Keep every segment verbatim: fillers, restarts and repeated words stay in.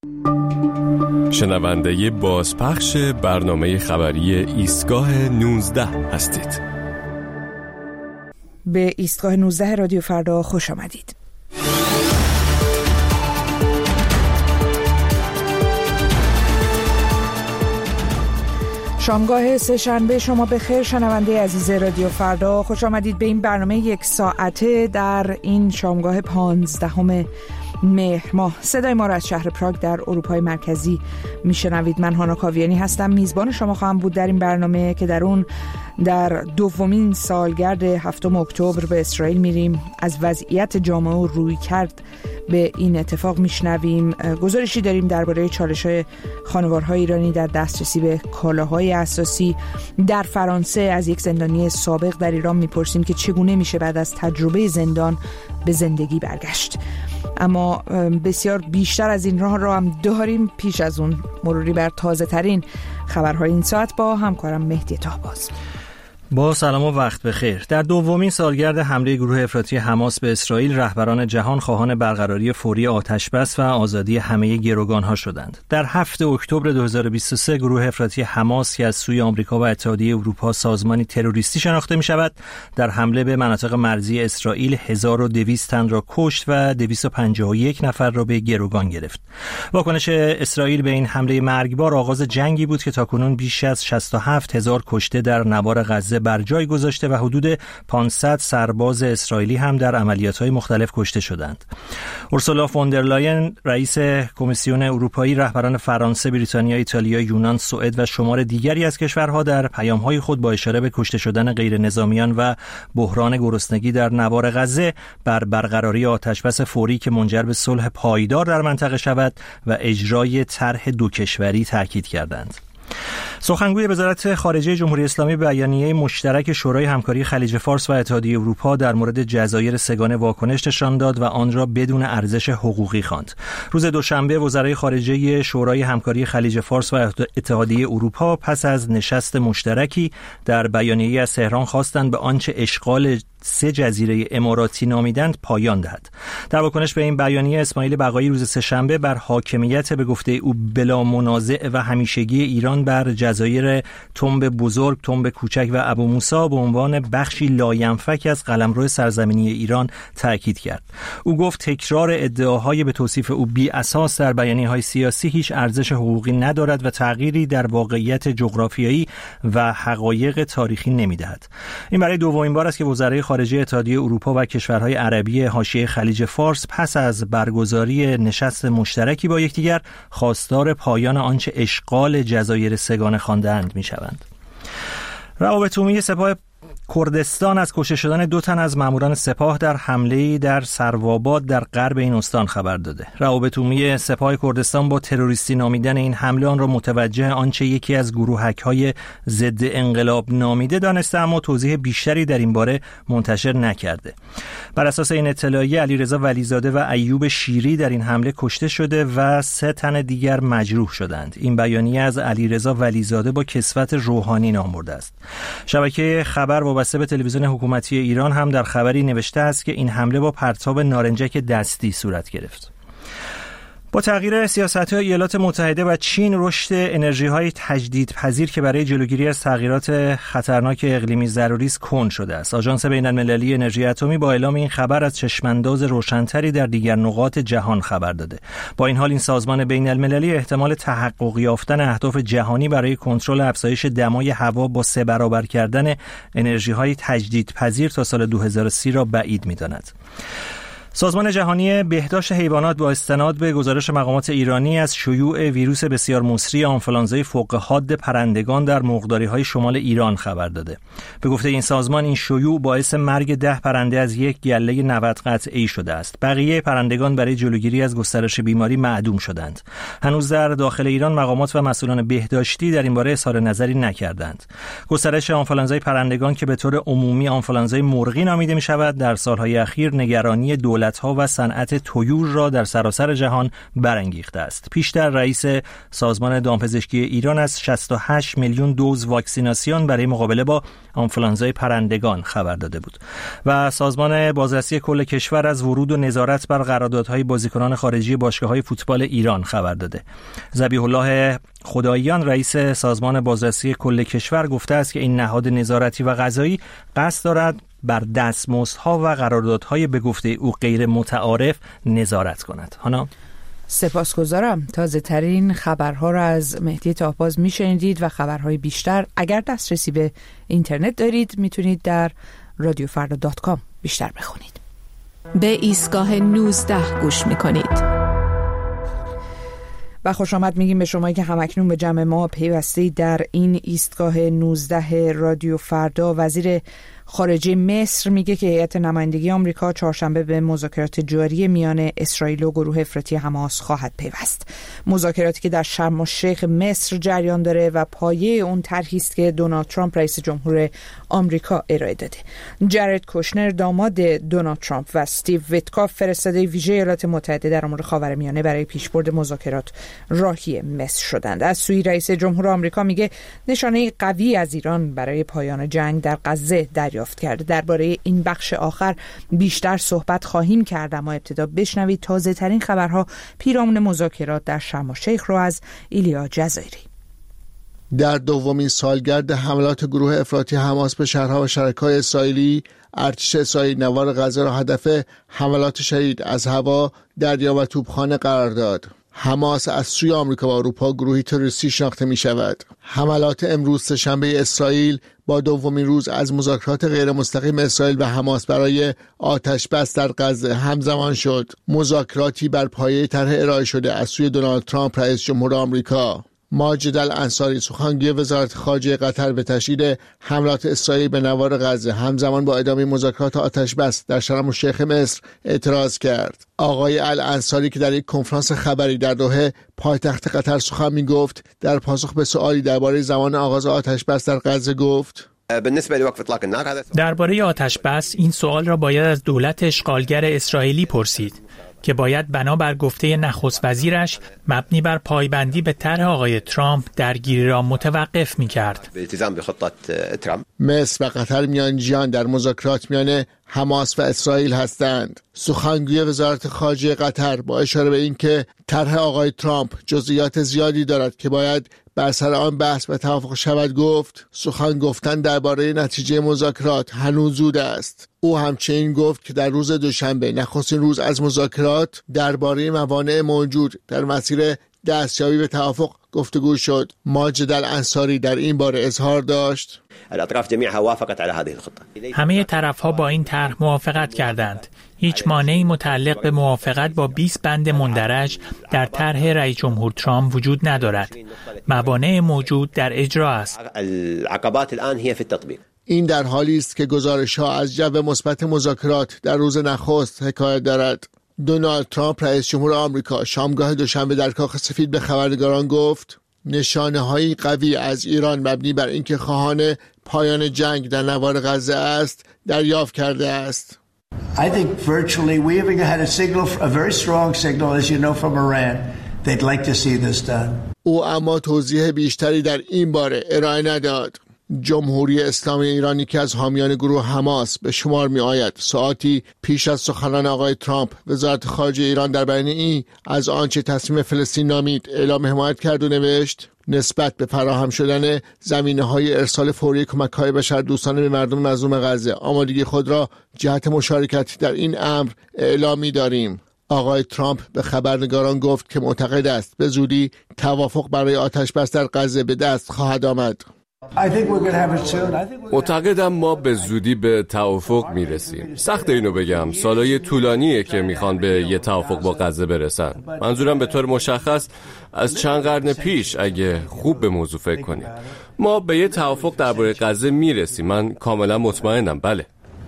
شنونده بازپخش برنامه خبری ایستگاه نوزده هستید. به ایستگاه نوزده رادیو فردا خوش آمدید. شامگاه سه شنبه شما بخیر شنونده عزیز رادیو فردا، خوش آمدید به این برنامه یک ساعته در این شامگاه پانزدهم مهر ماه. صدای ما را از شهر پراگ در اروپای مرکزی میشنوید. من هانا کاویانی هستم، میزبان شما خواهم بود در این برنامه که در اون در دومین سالگرد هفتم اکتبر به اسرائیل میریم، از وضعیت جامعه و روی کرد به این اتفاق میشنویم. گزارشی داریم درباره چالش‌های خانوارهای ایرانی در دسترسی به کالاهای اساسی. در فرانسه از یک زندانی سابق در ایران میپرسیم که چگونه میشه بعد از تجربه زندان به زندگی برگشت. اما بسیار بیشتر از این راه را هم داریم. پیش از اون مروری بر تازه ترین خبرهای این ساعت با همکارم مهدی طاهباز. با سلام و وقت بخیر. در دومین سالگرد حمله گروه افراطی حماس به اسرائیل، رهبران جهان خواهان برقراری فوری آتشبس و آزادی همه گروگانها شدند. در هفتم اکتبر دو هزار و بیست و سه گروه افراطی حماس که از سوی آمریکا و اتحادیه اروپا سازمانی تروریستی شناخته می شود، در حمله به مناطق مرزی اسرائیل هزار و دویست تن را کشت و دویست و پنجاه و یک نفر را به گروگان گرفت. واکنش اسرائیل به این حمله مرگبار آغاز جنگی بود که تاکنون بیش از شصت و هفت هزار کشته در نوار غزه بر جای گذاشته و حدود پانصد سرباز اسرائیلی هم در عملیات‌های مختلف کشته شدند. اورسولا فوندرلاین رئیس کمیسیون اروپایی، رهبران فرانسه، بریتانیا، ایتالیا، یونان، سوئد و شمار دیگری از کشورها در پیام‌های خود با اشاره به کشته شدن غیر نظامیان و بحران گرسنگی در نوار غزه بر برقراری آتشبس فوری که منجر به صلح پایدار در منطقه شود و اجرای طرح دو کشوری تاکید کردند. سخنگوی وزارت خارجه جمهوری اسلامی بیانیه مشترک شورای همکاری خلیج فارس و اتحادیه اروپا در مورد جزایر سگانه واکنش نشان داد و آن را بدون ارزش حقوقی خواند. روز دوشنبه وزرای خارجه شورای همکاری خلیج فارس و اتحادیه اروپا پس از نشست مشترکی در بیانیه از تهران خواستند به آنچه اشغال سه جزیره اماراتی نامیدند پایان دهد. در واکنش به این بیانیه، اسماعیل بقایی روز سه‌شنبه بر حاکمیت به گفته او بلا منازع و همیشگی ایران بر جزایر تنب بزرگ، تنب کوچک و ابو موسی به عنوان بخشی لاینفک از قلمرو سرزمینی ایران تاکید کرد. او گفت تکرار ادعاهای به توصیف او بی اساس در بیانیه‌های سیاسی هیچ ارزش حقوقی ندارد و تغییری در واقعیت جغرافیایی و حقایق تاریخی نمی‌دهد. این برای دومین بار است که وزرای خارجه اتحادیه اروپا و کشورهای عربی حاشیه خلیج فارس پس از برگزاری نشست مشترکی با یکدیگر خواستار پایان آنچه اشغال جزایر سگانه خواندند می‌شوند. روابط عمومی سپاه کردستان از کشته شدن دو تن از ماموران سپاه در حمله‌ای در سروآباد در غرب این استان خبر داده. روابط عمومی سپاه کردستان با تروریستی نامیدن این حمله آن را متوجه آنچه یکی از گروهک‌های ضد انقلاب نامیده دانسته، اما توضیح بیشتری در این باره منتشر نکرده. بر اساس این اطلاعیه، علیرضا ولیزاده و ایوب شیری در این حمله کشته شده و سه تن دیگر مجروح شدند. این بیانیه از علیرضا ولیزاده با کسوت روحانی نام برده است. شبکه خبر و وابسته به تلویزیون حکومتی ایران هم در خبری نوشته است که این حمله با پرتاب نارنجک دستی صورت گرفت. با تغییر سیاست‌های ایالات متحده و چین، رشد انرژی‌های تجدیدپذیر که برای جلوگیری از تغییرات خطرناک اقلیمی ضروری است کند شده است. آژانس بین‌المللی انرژی اتمی با اعلام این خبر از چشمانداز روشن‌تری در دیگر نقاط جهان خبر داده. با این حال این سازمان بین‌المللی احتمال تحقق یافتن اهداف جهانی برای کنترل افزایش دمای هوا با سه برابر کردن انرژی‌های تجدیدپذیر تا سال دو هزار و سی را بعید می‌داند. سازمان جهانی بهداشت حیوانات با استناد به گزارش مقامات ایرانی از شیوع ویروس بسیار مسری آنفولانزای فوق حاد پرندگان در مرغداری‌های شمال ایران خبر داده. به گفته این سازمان، این شیوع باعث مرگ ده پرنده از یک گله نود قطعه‌ای شده است. بقیه پرندگان برای جلوگیری از گسترش بیماری معدوم شدند. هنوز در داخل ایران مقامات و مسئولان بهداشتی در این باره اظهار نظری نکردند. گسترش آنفولانزای پرندگان که به طور عمومی آنفولانزای مرغی نامیده می‌شود، در سال‌های اخیر نگرانی دولت دولت‌ها و صنعت طیور را در سراسر جهان برانگیخته است. پیشتر رئیس سازمان دامپزشکی ایران از شصت و هشت میلیون دوز واکسیناسیون برای مقابله با آنفولانزای پرندگان خبر داده بود و سازمان بازرسی کل کشور از ورود و نظارت بر قراردادهای بازیکنان خارجی باشگاه‌های فوتبال ایران خبر داده. ذبیح الله خداییان رئیس سازمان بازرسی کل کشور گفته است که این نهاد نظارتی و قضایی قصد دارد بر دستمزدها و قراردادهای به گفته او غیر متعارف نظارت کند. هانا سپاسگزارم. تازه ترین خبرها را از مهدی طاهباز میشنیدید و خبرهای بیشتر اگر دسترسی به اینترنت دارید میتونید در رادیو فردا دات کام بیشتر بخونید. به ایستگاه نوزده گوش میکنید. و خوش آمد میگیم به شما که همکنون به جمع ما پیوستید در این ایستگاه نوزده رادیو فردا. وزیر خارجه مصر میگه که هیئت نمایندگی آمریکا چهارشنبه به مذاکرات جاری میان اسرائیل و گروه افراطی حماس خواهد پیوست. مذاکراتی که در شرم الشیخ مصر جریان داره و پایه اون طرحی است که دونالد ترامپ رئیس جمهور آمریکا ارائه داده. جارد کوشنر داماد دونالد ترامپ و استیو ویتکاف فرستاده ویژه ایالات متحده در امور خاورمیانه برای پیشبرد مذاکرات راهی مصر شدند. از سوی رئیس جمهور آمریکا میگه نشانه قوی از ایران برای پایان جنگ در غزه دریافت کرده. درباره این بخش آخر بیشتر صحبت خواهیم کرد، اما ابتدا بشنوید تازه ترین خبرها پیرامون مذاکرات در شرم الشیخ رو از ایلیا جزایری. در دومین سالگرد حملات گروه افراطی حماس به شهرها و شرکای اسرائیلی، ارتش اسرائیل نوار غزه را هدف حملات شدید از هوا، دریا و توپخانه قرار داد. حماس از سوی آمریکا و اروپا گروهی تروریستی شناخته می شود. حملات امروز سه‌شنبه اسرائیل با دومین روز از مذاکرات غیر مستقیم اسرائیل و حماس برای آتش بس در غزه همزمان شد. مذاکراتی بر پایه طرح ارائه شده از سوی دونالد ترامپ رئیس جمهور آمریکا. ماجد الانصاری سخنگوی وزارت خارجه قطر به تشدید حملات اسرائیل به نوار غزه همزمان با ادامه مذاکرات آتش بس در شرم الشیخ مصر اعتراض کرد. آقای الانصاری که در یک کنفرانس خبری در دوحه پایتخت قطر سخن می‌گفت، در پاسخ به سوالی درباره زمان آغاز آتش بس در غزه گفت: درباره آتش بس این سوال را باید از دولت اشغالگر اسرائیلی پرسید که باید بنابر گفته نخست وزیرش مبنی بر پایبندی به طرح آقای ترامپ درگیری را متوقف می‌کرد. مصر و قطر میانجیان در مذاکرات میان حماس و اسرائیل هستند. سخنگوی وزارت خارجه قطر با اشاره به اینکه طرح آقای ترامپ جزئیات زیادی دارد که باید بر سر آن بحث و توافق شود گفت: سخن گفتن درباره نتیجه مذاکرات هنوز زود است. او همچنین گفت که در روز دوشنبه نخستین روز از مذاکرات درباره موانع موجود در مسیر دستیابی به توافق گفتگو شد. ماجد الانصاری در این باره اظهار داشت: همه طرف‌ها با این طرح موافقت کردند. هیچ مانعی متعلق به موافقت با بیست بند مندرج در طرح رئیس جمهور ترامپ وجود ندارد. موانع موجود در اجرا است. این در حالی است که گزارش‌ها از جو مثبت مذاکرات در روز نخست حکایت دارد. دونالد ترامپ رئیس جمهور آمریکا شامگاه دوشنبه در کاخ سفید به خبرنگاران گفت: نشانه‌های قوی از ایران مبنی بر اینکه خواهان پایان جنگ در نوار غزه است دریافت کرده است. I think virtually we even had a signal, a very strong signal, as you know, from Iran. They'd like to see this done. او اما توضیح بیشتری در این باره ارائه نداد. جمهوری اسلامی ایرانی که از حامیان گروه حماس به شمار می آید، ساعتی پیش از سخنان آقای ترامپ وزارت خارجه ایران در بیانیه‌ای از آنچه تصمیم فلسطین نامید اعلام حمایت کرد و نوشت: نسبت به فراهم شدن زمینه‌های ارسال فوری کمک‌های بشردوستانه به مردم مظلوم غزه آمادگی خود را جهت مشارکت در این امر اعلام می‌داریم. آقای ترامپ به خبرنگاران گفت که معتقد است به زودی توافق برای آتش بس در غزه به دست خواهد آمد. معتقدم ما به زودی به توافق میرسیم. سخت اینو بگم، سالای طولانیه که میخوان به یه توافق با غزه برسن. منظورم به طور مشخص از چند قرن پیش اگه خوب به موضوع فکر کنیم ما به یه توافق درباره غزه میرسیم. من کاملا مطمئنم. بله.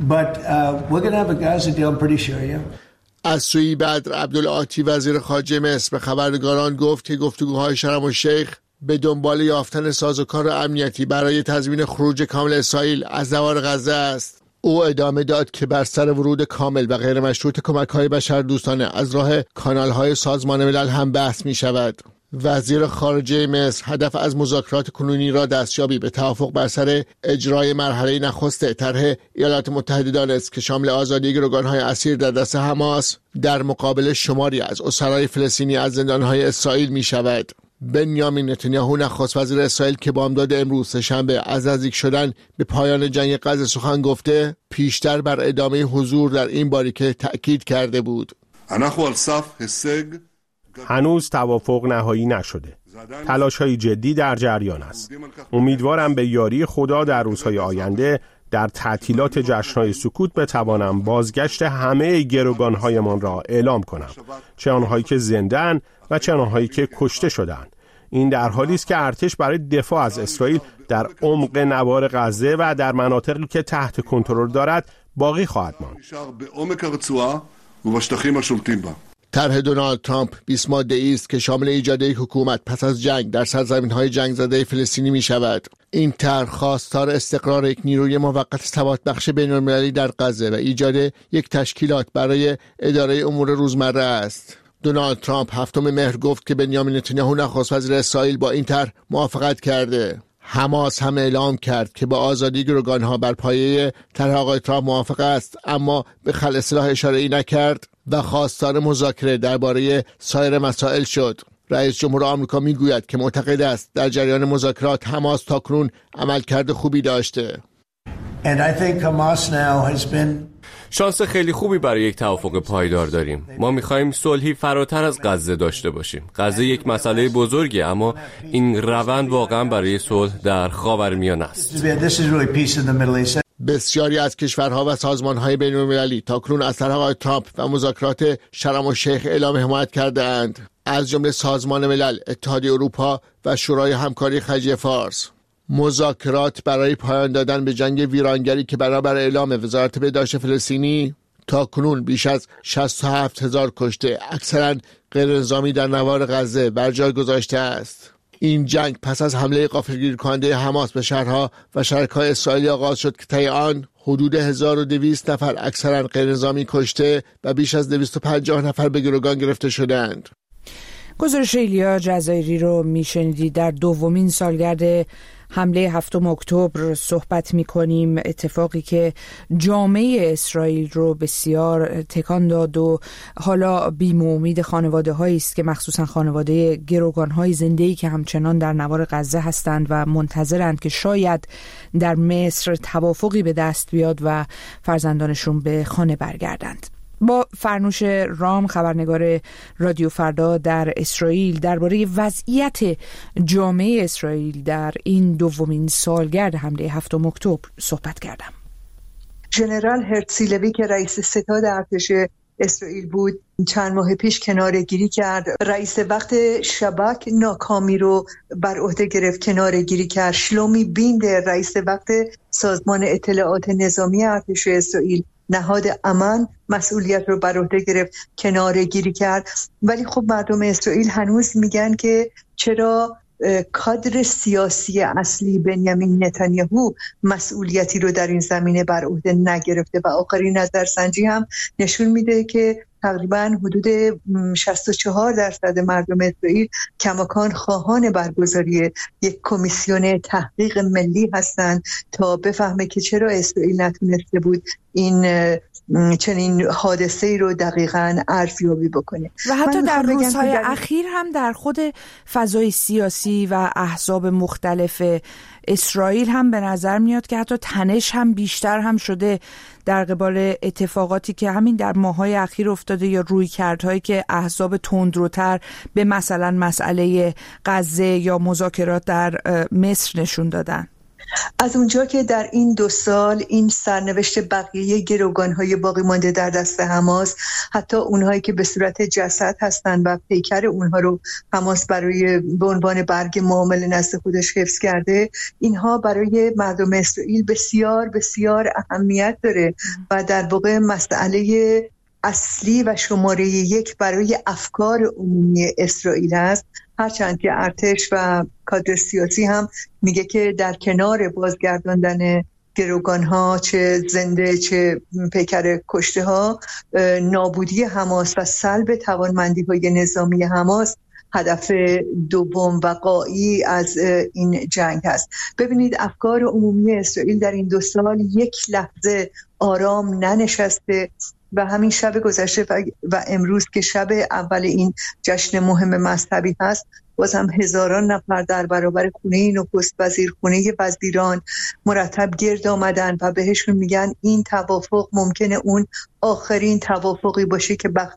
از سوی بدر عبدالعاطی وزیر خارجه مصر به خبرنگاران گفت که گفتگوهای شرم الشیخ به دنبال یافتن سازوکار امنیتی برای تضمین خروج کامل اسرائیل از نوار غزه است. او ادامه داد که بر سر ورود کامل و غیر مشروط کمک‌های بشردوستانه از راه کانال‌های سازمان ملل هم بحث می‌شود. وزیر خارجه مصر هدف از مذاکرات کنونی را دستیابی به توافق بر سر اجرای مرحله نخست طرح ایالات متحده دانست که شامل آزادی گروگان‌های اسیر در دست حماس در مقابل شماری از اسرای فلسطینی از زندان‌های اسرائیل می‌شود. بنیامین نتانیاهو نخست وزیر اسرائیل که بامداد امروز سه‌شنبه از نزدیک شدن به پایان جنگ غزه سخن گفته، پیشتر بر ادامه حضور در این باریکه تأکید کرده بود. هنوز توافق نهایی نشده. تلاش‌های جدی در جریان است. امیدوارم به یاری خدا در روزهای آینده در تعطیلات جشن‌های سکوت بتوانم بازگشت همه گروگان‌هایمان را اعلام کنم، چه آنهایی که زنده‌اند و چه آنهایی که کشته شدند. این در حالی است که ارتش برای دفاع از اسرائیل در عمق نوار غزه و در مناطقی که تحت کنترل دارد باقی خواهد ماند. طرح دونالد ترامپ بیست ماده‌ای است که شامل ایجاد یک حکومت پس از جنگ در سرزمین‌های جنگ زده فلسطینی می‌شود. این طرح خواستار استقرار یک نیروی موقت ثبات بخش بین‌المللی در غزه و ایجاد یک تشکیلات برای اداره امور روزمره است. دونالد ترامپ هفتم مهر گفت که بنیامین نتانیاهو نخست وزیر اسرائیل با این طرح موافقت کرده. حماس هم اعلام کرد که با آزادی گروگان‌ها بر پایه طرح آقای ترامپ موافق است، اما به خلع سلاح اشاره‌ای نکرد و خواستار مذاکره درباره سایر مسائل شد. رئیس جمهور آمریکا میگوید که معتقد است در جریان مذاکرات حماس تاکنون عملکرد خوبی داشته. And I think Hamas now has been شانس خیلی خوبی برای یک توافق پایدار داریم. ما می‌خوایم صلحی فراتر از غزه داشته باشیم. غزه یک مسئله بزرگه، اما این روند واقعا برای صلح در خاورمیانه است. بسیاری از کشورها و سازمان‌های بین‌المللی تاکنون از طرح آقای ترامپ و مذاکرات شرم الشیخ اعلام حمایت کرده‌اند، از جمله سازمان ملل، اتحادیه اروپا و شورای همکاری خلیج فارس. مذاکرات برای پایان دادن به جنگ ویرانگری که برابر اعلام وزارت بهداشت فلسطینی تاکنون بیش از شصت و هفت هزار کشته، اکثراً غیرنظامی در نوار غزه بر جای گذاشته است. این جنگ پس از حمله غافلگیر کننده حماس به شهرها و شهرهای اسرائیلی آغاز شد که طی آن حدود هزار و دویست نفر اکثراً غیرنظامی کشته و بیش از دویست و پنجاه نفر به گروگان گرفته شدند. گزارش ایلیا جزایری رو میشنیدید. در دومین سالگرد حمله هفتم اکتبر صحبت می‌کنیم، اتفاقی که جامعه اسرائیل رو بسیار تکان داد و حالا بیم و امید خانواده‌هایی است که مخصوصا خانواده گروگان‌های زنده‌ای که همچنان در نوار غزه هستند و منتظرند که شاید در مصر توافقی به دست بیاد و فرزندانشون به خانه برگردند. با فرنوش رام، خبرنگار رادیو فردا در اسرائیل، درباره وضعیت جامعه اسرائیل در این دومین سالگرد حمله هفتم اکتبر صحبت کردم. ژنرال هرتزی که رئیس ستاد ارتش اسرائیل بود چند ماه پیش کناره‌گیری کرد. رئیس وقت شباک ناکامی رو بر عهده گرفت، کناره‌گیری کرد. شلومی بیندر رئیس وقت سازمان اطلاعات نظامی ارتش اسرائیل، نهاد امن، مسئولیت رو بر عهده گرفت، کناره‌گیری کرد. ولی خب مردم اسرائیل هنوز میگن که چرا کادر سیاسی اصلی بنیامین نتانیاهو مسئولیتی رو در این زمینه بر عهده نگرفته. و آخرین نظرسنجی هم نشون میده که تقریباً حدود شصت و چهار درصد مردم اسرائیل کماکان خواهان برگزاری یک کمیسیون تحقیق ملی هستند تا بفهمه که چرا اسرائیل نتونسته بود این چنین حادثه‌ای رو دقیقاً ارزیابی بکنه. و حتی در روزهای در... اخیر هم در خود فضای سیاسی و احزاب مختلف اسرائیل هم به نظر میاد که حتی تنش هم بیشتر هم شده در قبال اتفاقاتی که همین در ماه‌های اخیر افتاده یا رویکردهایی که احزاب تندروتر به مثلا مسئله غزه یا مذاکرات در مصر نشون دادن. از اونجا که در این دو سال این سرنوشت بقیه گروگان‌های باقی مانده در دست حماس، حتی اونهایی که به صورت جسد هستند و پیکر اونها رو حماس برای به عنوان برگ معامله نزد خودش حفظ کرده، اینها برای مردم اسرائیل بسیار بسیار اهمیت داره و در واقع مسئله اصلی و شماره یک برای افکار عمومی اسرائیل است. هرچند که ارتش و کادر سیاسی هم میگه که در کنار بازگرداندن گروگان ها، چه زنده چه پیکر کشته ها، نابودی حماس و سلب توانمندی های نظامی حماس هدف دوم و غایی از این جنگ هست. ببینید افکار عمومی اسرائیل در این دو سال یک لحظه آرام ننشسته و همین شب گذشته و امروز که شب اول این جشن مهم مذهبی هست، باز هم هزاران نفر در برابر خونه نخست وزیر، خونه وزیران مرتب گرد آمدن و بهشون میگن این توافق ممکنه اون آخرین توافقی باشه که وقت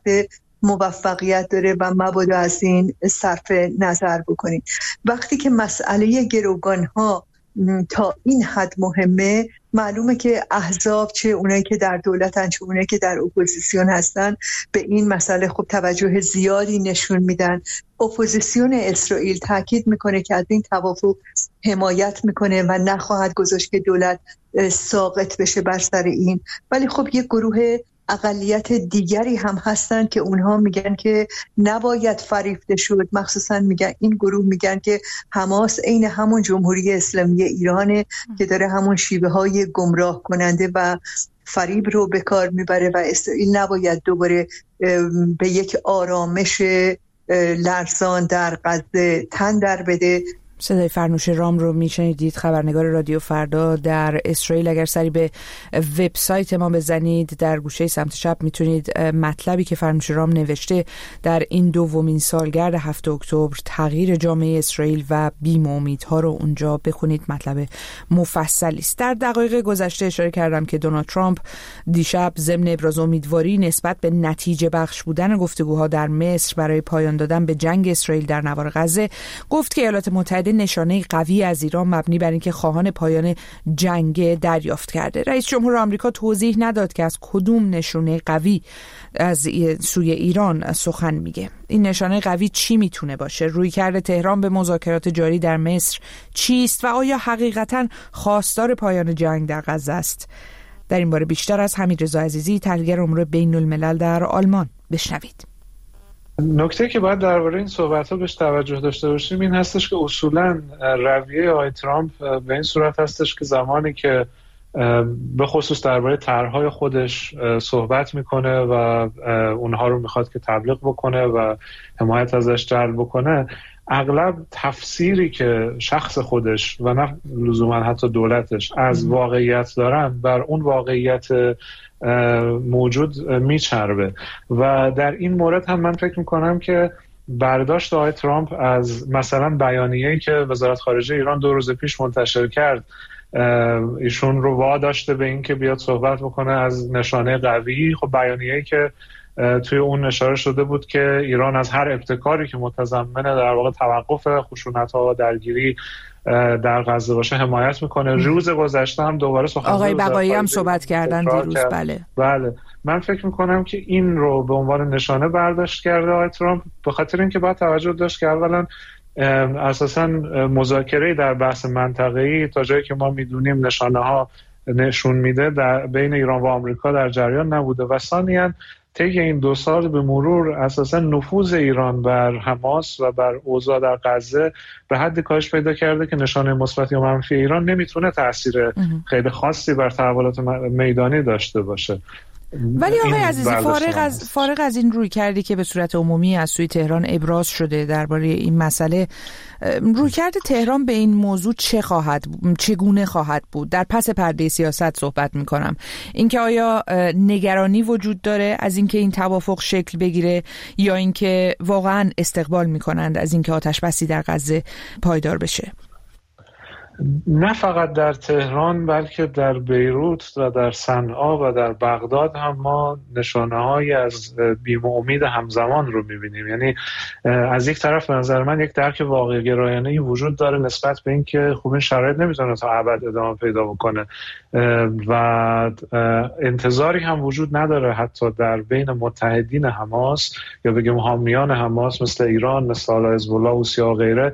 موفقیت داره و مبادا از این صرف نظر بکنید. وقتی که مسئله گروگان ها تا این حد مهمه، معلومه که احزاب، چه اونایی که در دولتن چه اونایی که در اپوزیسیون هستن، به این مسئله خب توجه زیادی نشون میدن. اپوزیسیون اسرائیل تاکید میکنه که از این توافق حمایت میکنه و نخواهد گذاشت که دولت ساقط بشه بر سر این. ولی خب یک گروه اقلیت دیگری هم هستن که اونها میگن که نباید فریفته شد. مخصوصا میگن این گروه میگن که حماس عین همون جمهوری اسلامی ایرانه که داره همون شیوه های گمراه کننده و فریب رو به کار میبره و اسرائیل نباید دوباره به یک آرامش لرزان در غزه تن در بده. صدای فرنوش رام رو میشنیدید، خبرنگار رادیو فردا در اسرائیل. اگر سری به وبسایت ما بزنید در گوشه سمت چپ میتونید مطلبی که فرنوش رام نوشته در این دومین سالگرد هفتم اکتبر تغییر جامعه اسرائیل و بیم و امیدها رو اونجا بخونید. مطلب مفصلی است. در دقایق گذشته اشاره کردم که دونالد ترامپ دیشب ضمن ابراز امیدواری نسبت به نتیجه بخش بودن گفتگوها در مصر برای پایان دادن به جنگ اسرائیل در نوار غزه گفت که ایالات متحده نشانه قوی از ایران مبنی بر اینکه خواهان پایان جنگ دریافت کرده. رئیس جمهور آمریکا توضیح نداد که از کدوم نشانه قوی از سوی ایران سخن میگه. این نشانه قوی چی میتونه باشه؟ رویکرد تهران به مذاکرات جاری در مصر چیست و آیا حقیقتاً خواستار پایان جنگ در غزه است؟ در این باره بیشتر از حمیدرضا عزیزی، تحلیلگر امور بین الملل در آلمان، بشنوید. نکته که باید درباره این صحبت‌ها بهش توجه داشته باشیم این هستش که اصولاً رویه آقای ترامپ به این صورت هستش که زمانی که به خصوص درباره طرح‌های خودش صحبت میکنه و اونها رو میخواد که تبلیغ بکنه و حمایت ازش جلب بکنه، اغلب تفسیری که شخص خودش و نه لزوما حتی دولتش از واقعیت دارن بر اون واقعیت موجود میچربه. و در این مورد هم من فکر میکنم که برداشت آقای ترامپ از مثلا بیانیه‌ای که وزارت خارجه ایران دو روز پیش منتشر کرد، ایشون رو واداشته به این که بیاد صحبت بکنه از نشانه قوی. خب بیانیه‌ای که توی اون اشاره شده بود که ایران از هر ابتکاری که متضمن در واقع توقف خشونت‌ها و درگیری در غزه باشه حمایت میکنه. روز گذشته هم دوباره سخنگوی آقای بقایی هم صحبت کردن دیروز. کرد. بله بله من فکر میکنم که این رو به عنوان نشانه برداشت کرده آقای ترامپ، به خاطر اینکه باید توجه داشت که اولا اساسا مذاکره در بحث منطقه‌ای تا جایی که ما میدونیم نشانه ها نشون میده در بین ایران و آمریکا در جریان نبوده و ثانیاً طی این دو سال به مرور اساسا نفوذ ایران بر حماس و بر اوضاع در غزه به حد کاهش پیدا کرده که نشانه مثبت یا منفی ایران نمیتونه تاثیر خیلی خاصی بر تحولات میدانی داشته باشه. ولی آقای عزیزی، فارغ از فارغ از این روی کردی که به صورت عمومی از سوی تهران ابراز شده درباره این مسئله، رویکرد تهران به این موضوع چه خواهد چگونه خواهد بود؟ در پس پرده سیاست صحبت می‌کنم. اینکه آیا نگرانی وجود داره از اینکه این توافق شکل بگیره یا اینکه واقعا استقبال می‌کنند از اینکه آتش‌بسی در غزه پایدار بشه؟ نه فقط در تهران بلکه در بیروت و در صنعا و در بغداد هم ما نشانه‌هایی از بیم و امید همزمان رو می‌بینیم. یعنی از یک طرف به نظر من یک درک واقع گرایانه‌ای وجود داره نسبت به اینکه خوب این شرایط نمیتونه تا ابد ادامه پیدا بکنه و انتظاری هم وجود نداره حتی در بین متحدین حماس یا بگیم حامیان حماس مثل ایران، مثل حزب الله و سیا و غیره،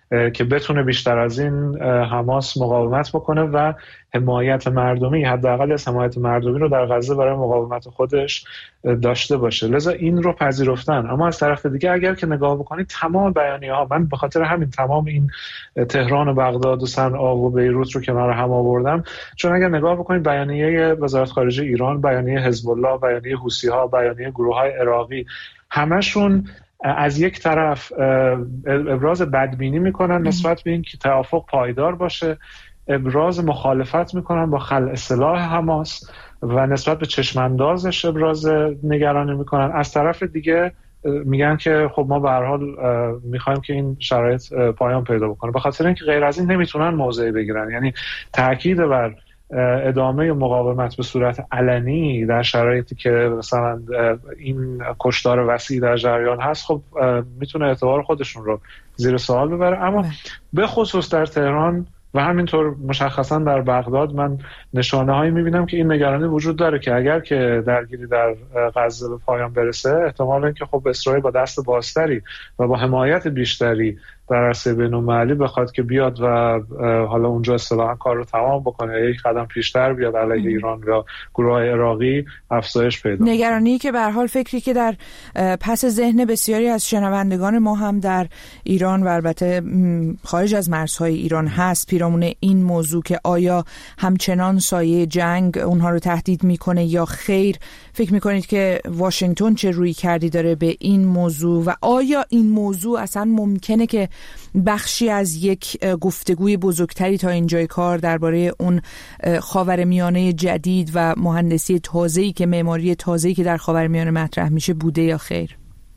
که بتونه بیشتر از این حماس مقاومت بکنه و حمایت مردمی، حداقل از حمایت مردمی رو در غزه برای مقاومت خودش داشته باشه. لذا این رو پذیرفتن. اما از طرف دیگه اگر که نگاه بکنید تمام بیانیه‌ها، من به خاطر همین تمام این تهران و بغداد و صنعا و بیروت رو کنار هم آوردم، چون اگر نگاه بکنید بیانیه وزارت خارجه ایران، بیانیه حزب الله، بیانیه حوثی‌ها، بیانیه گروه‌های عراقی، همشون از یک طرف ابراز بدبینی میکنن نسبت به این که توافق پایدار باشه، ابراز مخالفت میکنن با خلع سلاح حماس و نسبت به چشماندازش ابراز نگرانی میکنن. از طرف دیگه میگن که خب ما به هر حال میخوایم که این شرایط پایان پیدا بکنه. به خاطر اینکه غیر از این نمیتونن موضعی بگیرن. یعنی تاکید بر ادامه مقاومت به صورت علنی در شرایطی که مثلا این کشتار وسیع در جریان هست، خب میتونه اعتبار خودشون رو زیر سوال ببره. اما به خصوص در تهران و همینطور مشخصا در بغداد من نشانه هایی میبینم که این نگرانی وجود داره که اگر که درگیری در غزه به پایان برسه، احتمال اینکه خب اسرائیل با دست بازتری و با حمایت بیشتری در عرصه بین‌المللی بخواد که بیاد و حالا اونجا اصطلاحاً کار رو تمام بکنه یا یک قدم پیشتر بیاد علیه ایران یا گروه‌های عراقی افزایش پیدا. نگرانی که به هر حال فکری که در پس ذهن بسیاری از شنوندگان ما هم در ایران و البته خارج از مرزهای ایران هست پیرامون این موضوع که آیا همچنان سایه جنگ اونها رو تهدید میکنه یا خیر. فکر میکنید که واشنگتن چه روی کردی داره به این موضوع و آیا این موضوع اصلا ممکنه که بخشی از یک گفتگوی بزرگتری تا اینجای کار درباره اون خاورمیانه جدید و مهندسی تازه‌ای که معماری تازه‌ای که در خاورمیانه مطرح میشه بوده یا خیر؟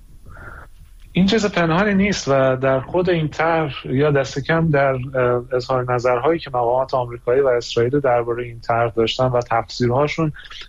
این چیز پنهانی نیست و در خود این طرح یا دست کم در اظهار نظرهایی که مقامات آمریکایی و اسرائیل درباره این طرح داشتن و تفسیرهاشون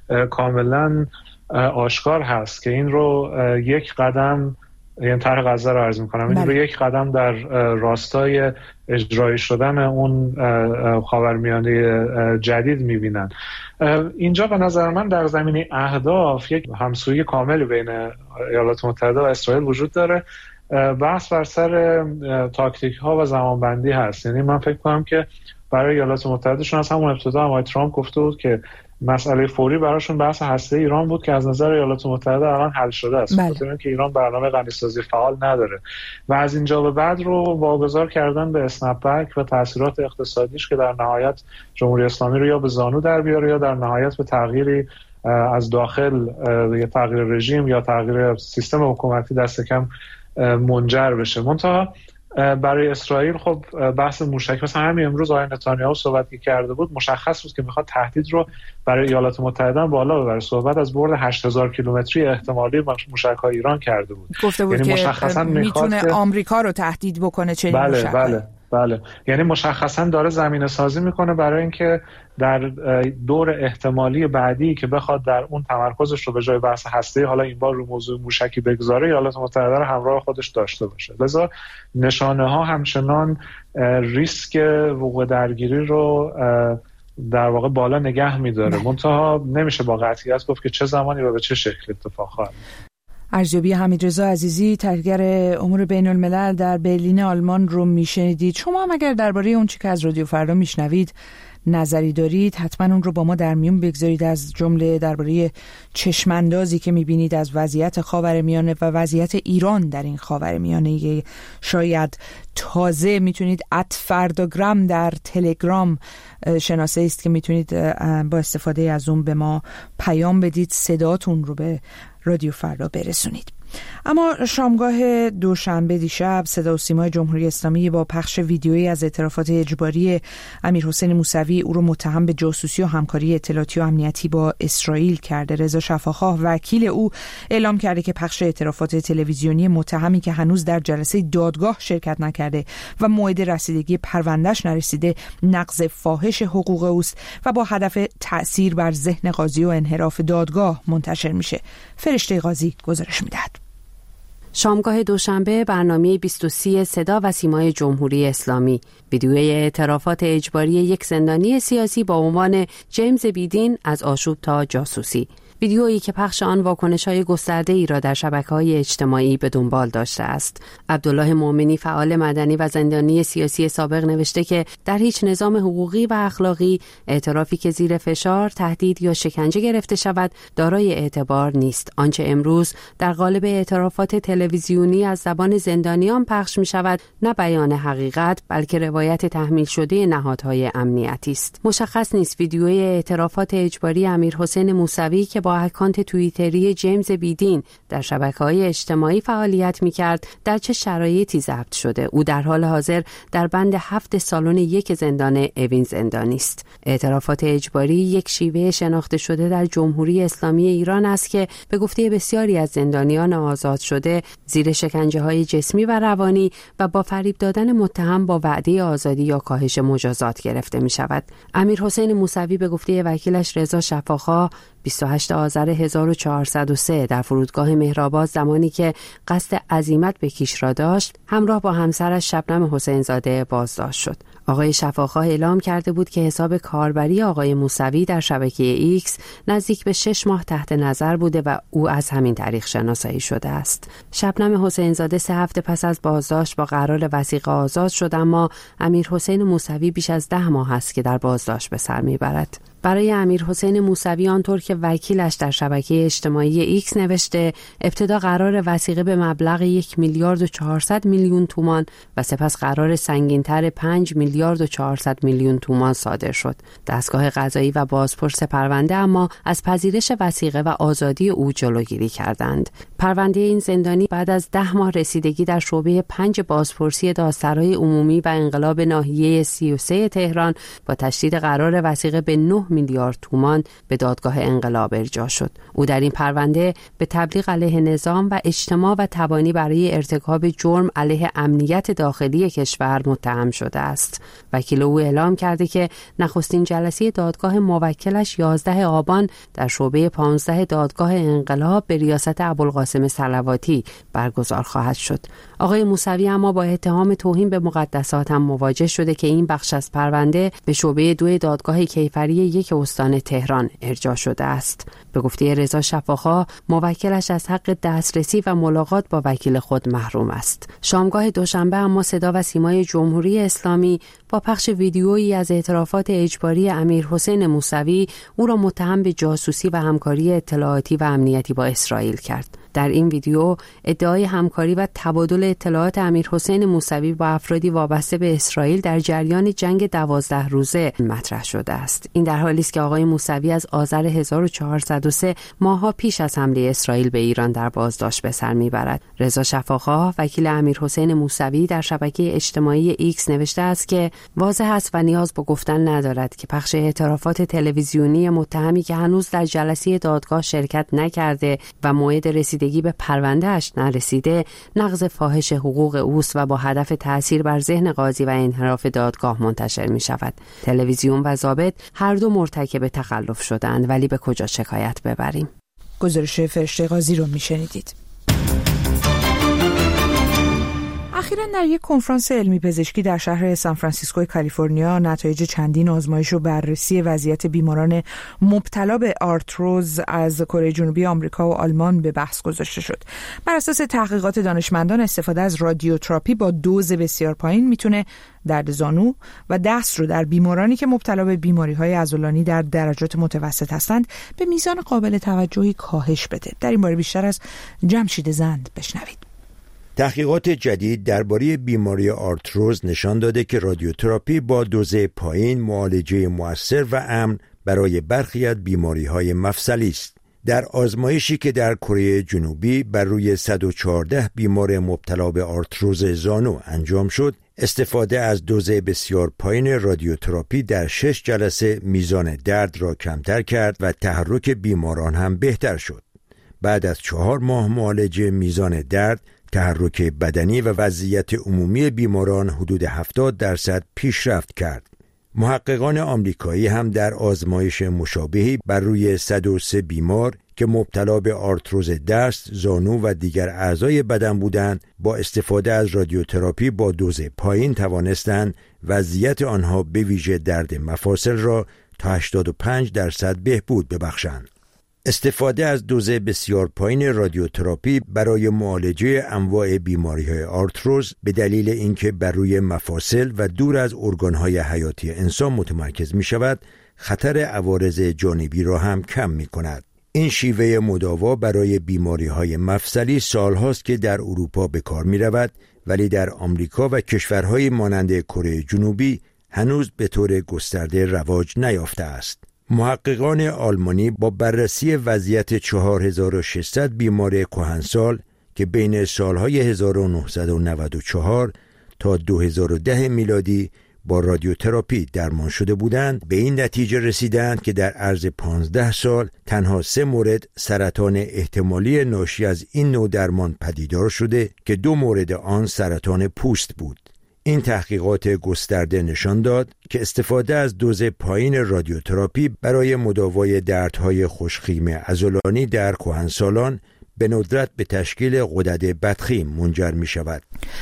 کاملا آشکار هست که این رو یک قدم، یعنی طرح غزه رو عرض می‌کنم، این رو یک قدم در راستای اجرایی شدن اون خاورمیانه جدید می‌بینن. اینجا به نظر من در زمینه اهداف یک همسویی کامل بین ایالات متحده و اسرائیل وجود داره. بحث بر سر تاکتیک‌ها و زمانبندی هست. یعنی من فکر کنم که برای ایالات متحده شون از همون ابتدا آقای ترامپ گفته بود که مسئله فوری براشون بحث هسته ایران بود که از نظر ایالات متحده الان حل شده است. خاطر اینکه ایران برنامه غنیسازی فعال نداره و از اینجا به بعد رو واگذار کردن به اسنپ بک و تاثیرات اقتصادیش که در نهایت جمهوری اسلامی رو یا به زانو در بیاره یا در نهایت به تغییری از داخل یا تغییر رژیم یا تغییر سیستم حکومتی دست کم منجر بشه. منتها برای اسرائیل خب بحث موشک، مثلا همین امروز آقای نتانیاهو صحبت که کرده بود مشخص بود که میخواد تهدید رو برای ایالات متحده بالا ببره. صحبت از برد هشت هزار کیلومتری احتمالی موشک‌های ایران کرده بود. گفته بود یعنی که میتونه که... آمریکا رو تهدید بکنه چنین بله موشک. بله بله یعنی مشخصا داره زمینه سازی میکنه برای اینکه در دور احتمالی بعدی که بخواد در اون تمرکزش رو به جای بحث هسته حالا این بار رو موضوع موشکی بگذاره ایالات متحده رو همراه خودش داشته باشه. لذا نشانه ها همچنان ریسک وقوع درگیری رو در واقع بالا نگه میداره. منتها نمیشه با قطعیت گفت که چه زمانی و به چه شکل اتفاق خواهد. ارزیابی حمیدرضا عزیزی، تحلیلگر امور بین الملل در برلین آلمان رو میشنیدید. شما هم اگر درباره اون چی که از رادیو فردا میشنوید نظری دارید حتما اون رو با ما در میون بگذارید، از جمله درباره چشماندازی که میبینید از وضعیت خاورمیانه و وضعیت ایران در این خاورمیانه شاید تازه. میتونید ات فرداگرام در تلگرام شناسه است که میتونید با استفاده از اون به ما پیام بدید، صداتون رو به رادیو فردا برسونید. اما شامگاه دوشنبه دیشب صدا و سیمای جمهوری اسلامی با پخش ویدیویی از اعترافات اجباری امیرحسین موسوی او رو متهم به جاسوسی و همکاری اطلاعاتی و امنیتی با اسرائیل کرده. رضا شفاخواه وکیل او اعلام کرده که پخش اعترافات تلویزیونی متهمی که هنوز در جلسه دادگاه شرکت نکرده و موعد رسیدگی پروندهش نرسیده نقض فاحش حقوق اوست و با هدف تأثیر بر ذهن قاضی و انحراف دادگاه منتشر میشه. فرشته قاضی گزارش میدهد. شامگاه دوشنبه برنامه بیست و سه صدا و سیمای جمهوری اسلامی، ویدیوی اعترافات اجباری یک زندانی سیاسی با عنوان جیمز بیدین از آشوب تا جاسوسی. ویدیویی که پخش آن واکنش‌های گسترده‌ای را در شبکه‌های اجتماعی به دنبال داشته است. عبدالله مومنی فعال مدنی و زندانی سیاسی سابق نوشته که در هیچ نظام حقوقی و اخلاقی اعترافی که زیر فشار، تهدید یا شکنجه گرفته شود دارای اعتبار نیست. آنچه امروز در قالب اعترافات تلویزیونی از زبان زندانیان پخش می شود نه بیان حقیقت بلکه روایت تحمیل شده نهادهای امنیتی است. مشخص نیست ویدیوی اعترافات اجباری امیرحسین موسوی که با اکانت توییتری جیمز بیدین در شبکه‌های اجتماعی فعالیت می‌کرد در چه شرایطی ضبط شده. او در حال حاضر در بند هفت سالن یک زندان اوین زندانی است. اعترافات اجباری یک شیوه شناخته شده در جمهوری اسلامی ایران است که به گفته بسیاری از زندانیان آزاد شده زیر شکنجه‌های جسمی و روانی و با فریب دادن متهم با وعده آزادی یا کاهش مجازات گرفته می‌شود. امیرحسین موسوی به گفته وکیلش رضا شفاخا بیست و هشتم آذر هزار و چهارصد و سه در فرودگاه مهرآباد زمانی که قصد عزیمت به کیش را داشت همراه با همسرش شبنم حسین زاده بازداشت شد. آقای شفاخا اعلام کرده بود که حساب کاربری آقای موسوی در شبکه ایکس نزدیک به شش ماه تحت نظر بوده و او از همین طریق شناسایی شده است. شبنم حسین زاده سه هفته پس از بازداشت با قرار وثیقه آزاد شد، اما امیرحسین موسوی بیش از ده ماه است که در بازداشت به سر میبرد. برای امیرحسین موسوی آنطور که وکیلش در شبکه اجتماعی ایکس نوشته، ابتدا قرار وثیقه به مبلغ یک میلیارد و چهارصد میلیون تومان و سپس قرار سنگین‌تر پنج میلیارد و چهارصد میلیون تومان صادر شد. دستگاه قضایی و بازپرس پرونده اما از پذیرش وثیقه و آزادی او جلوگیری کردند. پرونده این زندانی بعد از ده ماه رسیدگی در شعبه پنج بازپرسی دادسرای عمومی و انقلاب ناحیه سی و سه تهران با تشدید قرار وثیقه به نه میلیارد تومان به دادگاه انقلاب ارجاع شد. او در این پرونده به تبلیغ علیه نظام و اجتماع و تبانی برای ارتکاب جرم علیه امنیت داخلی کشور متهم شده است. وکیل او اعلام کرده که نخستین جلسه دادگاه موکلش یازدهم آبان در شعبه پانزده دادگاه انقلاب به ریاست ابوالقاسم صلواتی برگزار خواهد شد. آقای موسوی اما با اتهام توهین به مقدسات هم مواجه شده که این بخش از پرونده به شعبه دو دادگاه کیفری یک استان تهران ارجاع شده است. به گفته رضا شفاخا، موکلش از حق دسترسی و ملاقات با وکیل خود محروم است. شامگاه دوشنبه اما صدا و سیمای جمهوری اسلامی با پخش ویدیویی از اعترافات اجباری امیرحسین موسوی او را متهم به جاسوسی و همکاری اطلاعاتی و امنیتی با اسرائیل کرد. در این ویدیو ادعای همکاری و تبادل اطلاعات امیرحسین موسوی با افرادی وابسته به اسرائیل در جریان جنگ دوازده روزه مطرح شده است. این در حالی است که آقای موسوی از آذر هزار و چهارصد و سه ماه‌ها پیش از حمله اسرائیل به ایران در بازداشت به سر میبرد. رضا شفاخا وکیل امیرحسین موسوی در شبکه اجتماعی ایکس نوشته است که واضح است و نیاز به گفتن ندارد که پخش اعترافات تلویزیونی متهمی که هنوز در جلسه دادگاه شرکت نکرده و موعد رسیدگی به پرونده اش نرسیده نقض فاحش حقوق اوست و با هدف تأثیر بر ذهن قاضی و انحراف دادگاه منتشر می شود. تلویزیون و ضابط هر دو مرتکب تخلف شدند، ولی به کجا شکایت ببریم؟ گزارش فرشته قاضی رو می شنیدید. اخیراً در یک کنفرانس علمی پزشکی در شهر سان فرانسیسکو کالیفرنیا نتایج چندین آزمایش و بررسی وضعیت بیماران مبتلا به آرتروز از کره جنوبی آمریکا و آلمان به بحث گذاشته شد. بر اساس تحقیقات دانشمندان استفاده از رادیوتراپی با دوز بسیار پایین میتونه درد زانو و دست رو در بیمارانی که مبتلا به بیماری‌های عضلانی در درجات متوسط هستند به میزان قابل توجهی کاهش بده. در این باره بیشتر از جمشید زند بشنوید. تحقیقات جدید درباره بیماری آرتروز نشان داده که رادیوتراپی با دوز پایین معالجه مؤثر و امن برای برخی از بیماری‌های مفصلی است. در آزمایشی که در کره جنوبی بر روی صد و چهارده بیمار مبتلا به آرتروز زانو انجام شد، استفاده از دوز بسیار پایین رادیوتراپی در شش جلسه میزان درد را کمتر کرد و تحرک بیماران هم بهتر شد. بعد از چهار ماه معالجه میزان درد، تحرک بدنی و وضعیت عمومی بیماران حدود هفتاد درصد پیشرفت کرد. محققان آمریکایی هم در آزمایش مشابهی بر روی صد و سه بیمار که مبتلا به آرتروز دست، زانو و دیگر اعضای بدن بودند، با استفاده از رادیوتراپی با دوز پایین توانستند وضعیت آنها به ویژه درد مفاصل را تا هشتاد و پنج درصد بهبود ببخشند. استفاده از دوز بسیار پایین رادیوتراپی برای معالجه انواع بیماری‌های آرتروز به دلیل اینکه بر روی مفاصل و دور از ارگان‌های حیاتی انسان متمرکز می‌شود، خطر عوارض جانبی را هم کم می‌کند. این شیوه مداوا برای بیماری‌های مفصلی سال‌هاست که در اروپا به کار می‌رود، ولی در آمریکا و کشورهای مانند کره جنوبی هنوز به طور گسترده رواج نیافته است. محققان آلمانی با بررسی وضعیت چهار هزار و ششصد بیمار کهنسال که بین سالهای هزار و نهصد و نود و چهار تا دو هزار و ده میلادی با رادیوتراپی درمان شده بودند، به این نتیجه رسیدند که در عرض پانزده سال تنها سه مورد سرطان احتمالی ناشی از این نوع درمان پدیدار شده که دو مورد آن سرطان پوست بود. این تحقیقات گسترده نشان داد که استفاده از دوز پایین رادیوتراپی برای مداوای دردهای خوشخیم عضلانی در کهنسالان به ندرت به تشکیل غدد بدخیم منجر می شود.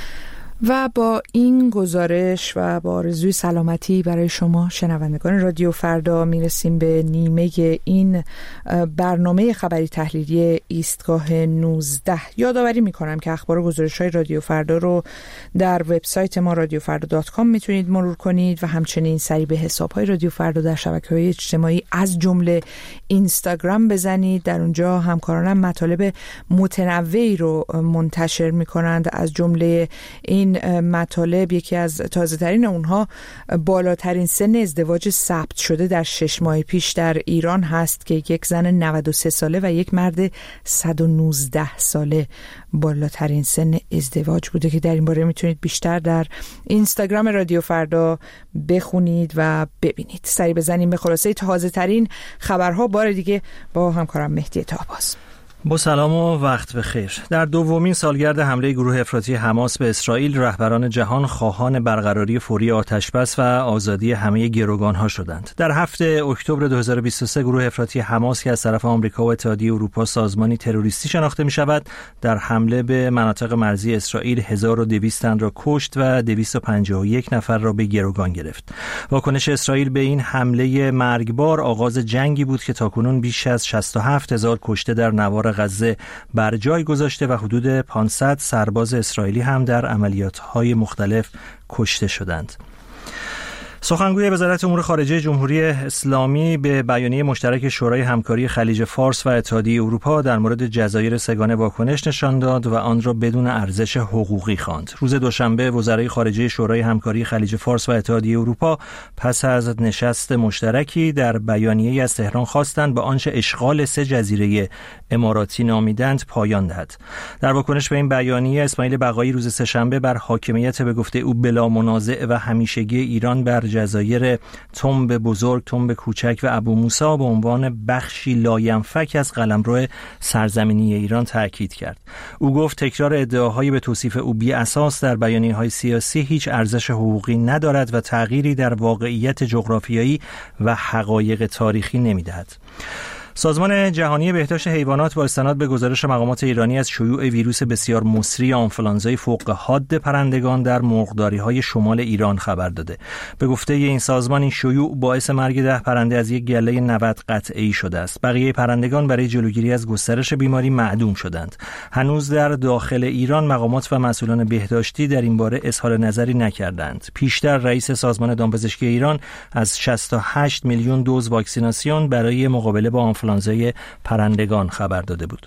و با این گزارش و با آرزوی سلامتی برای شما شنوندگان رادیو فردا میرسیم به نیمه این برنامه خبری تحلیلی ایستگاه نوزده. یادآوری میکنم که اخبار و گزارش‌های رادیو فردا رو در وبسایت ما رادیو فردا دات کام میتونید مرور کنید و همچنین سری به حساب‌های رادیو فردا در شبکه‌های اجتماعی از جمله اینستاگرام بزنید. در اونجا همکارانم مطالب متنوعی رو منتشر میکنند. از جمله این مطالب یکی از تازه ترین اونها بالاترین سن ازدواج ثبت شده در شش ماه پیش در ایران هست که یک زن نود و سه ساله و یک مرد صد و نوزده ساله بالاترین سن ازدواج بوده که در این باره میتونید بیشتر در اینستاگرام رادیو فردا بخونید و ببینید. سری بزنیم به خلاصه تازه ترین خبرها بار دیگه با همکارم مهدی طاهباز. با سلام و وقت بخیر. در دومین سالگرد حمله گروه افراطی حماس به اسرائیل، رهبران جهان خواهان برقراری فوری آتشبس و آزادی همه گروگان‌ها شدند. در هفتم اکتبر دو هزار و بیست و سه گروه افراطی حماس که از طرف آمریکا و اتحادیه اروپا سازمانی تروریستی شناخته می‌شود، در حمله به مناطق مرزی اسرائیل هزار و دویست تن را کشت و دویست و پنجاه و یک نفر را به گروگان گرفت. واکنش اسرائیل به این حمله مرگبار آغاز جنگی بود که تاکنون بیش از شصت و هفت هزار کشته در نوار غزه بر جای گذاشته و حدود پانصد سرباز اسرائیلی هم در عملیات‌های مختلف کشته شدند. سخنگوی وزارت امور خارجه جمهوری اسلامی به بیانیه مشترک شورای همکاری خلیج فارس و اتحادیه اروپا در مورد جزایر سگانه واکنش نشان داد و آن را بدون ارزش حقوقی خواند. روز دوشنبه وزرای خارجه شورای همکاری خلیج فارس و اتحادیه اروپا پس از نشست مشترکی در بیانیه‌ای از تهران خواستند به آنچه اشغال سه جزیره اماراتی نامیدند پایان دهد. در واکنش به این بیانیه، اسماعیل بقایی روز سه‌شنبه بر حاکمیت به گفته او بلا منازع و همیشگی ایران بر جزایر تنب بزرگ، تنب کوچک و ابو موسی به عنوان بخشی لاینفک از قلمرو سرزمینی ایران تاکید کرد. او گفت تکرار ادعاهای به توصیف او بی اساس در بیانیه‌های سیاسی هیچ ارزش حقوقی ندارد و تغییری در واقعیت جغرافیایی و حقایق تاریخی نمی‌دهد. سازمان جهانی بهداشت حیوانات با استناد به گزارش مقامات ایرانی از شیوع ویروس بسیار مسری آنفولانزای فوق حاد پرندگان در مرغداری‌های شمال ایران خبر داده. به گفته این سازمان، این شیوع باعث مرگ ده پرنده از یک گله نود قطعی شده است. بقیه پرندگان برای جلوگیری از گسترش بیماری معدوم شدند. هنوز در داخل ایران مقامات و مسئولان بهداشتی در این باره اظهار نظری نکردند. پیشتر رئیس سازمان دامپزشکی ایران از شصت و هشت میلیون دوز واکسیناسیون برای مقابله با آنفولانزای پرندگان خبر داده بود.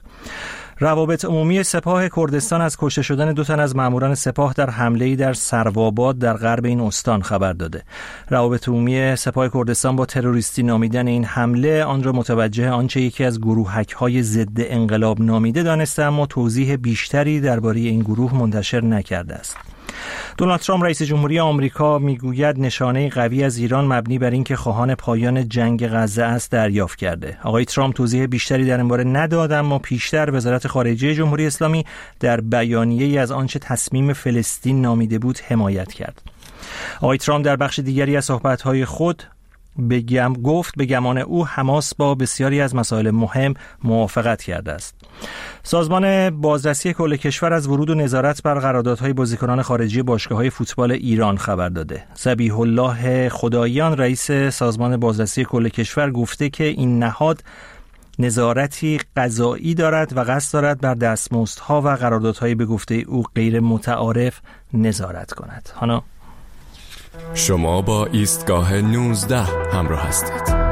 روابط عمومی سپاه کردستان از کشته شدن دو تن از ماموران سپاه در حمله‌ای در سروآباد در غرب این استان خبر داده. روابط عمومی سپاه کردستان با تروریستی نامیدن این حمله آن را متوجه آنچه یکی از گروهک‌های ضد انقلاب نامیده دانسته، اما توضیح بیشتری درباره این گروه منتشر نکرده است. دونالد ترامپ رئیس جمهوری آمریکا میگوید نشانه قوی از ایران مبنی بر اینکه خواهان پایان جنگ غزه است دریافت کرده. آقای ترامپ توضیح بیشتری در این باره نداد، اما پیشتر وزارت خارجه جمهوری اسلامی در بیانیه‌ای از آنچه تصمیم فلسطین نامیده بود حمایت کرد. آقای ترامپ در بخش دیگری از صحبت‌های خود بگم گفت به گمان او حماس با بسیاری از مسائل مهم موافقت کرده است. سازمان بازرسی کل کشور از ورود و نظارت بر قراردادهای بازیکنان خارجی باشگاه‌های فوتبال ایران خبر داده. ذبیح الله خداییان رئیس سازمان بازرسی کل کشور گفته که این نهاد نظارتی قضایی دارد و قصد دارد بر دستمزدها و قراردادهای به گفته او غیر متعارف نظارت کند. حالا شما با ایستگاه نوزده همراه هستید.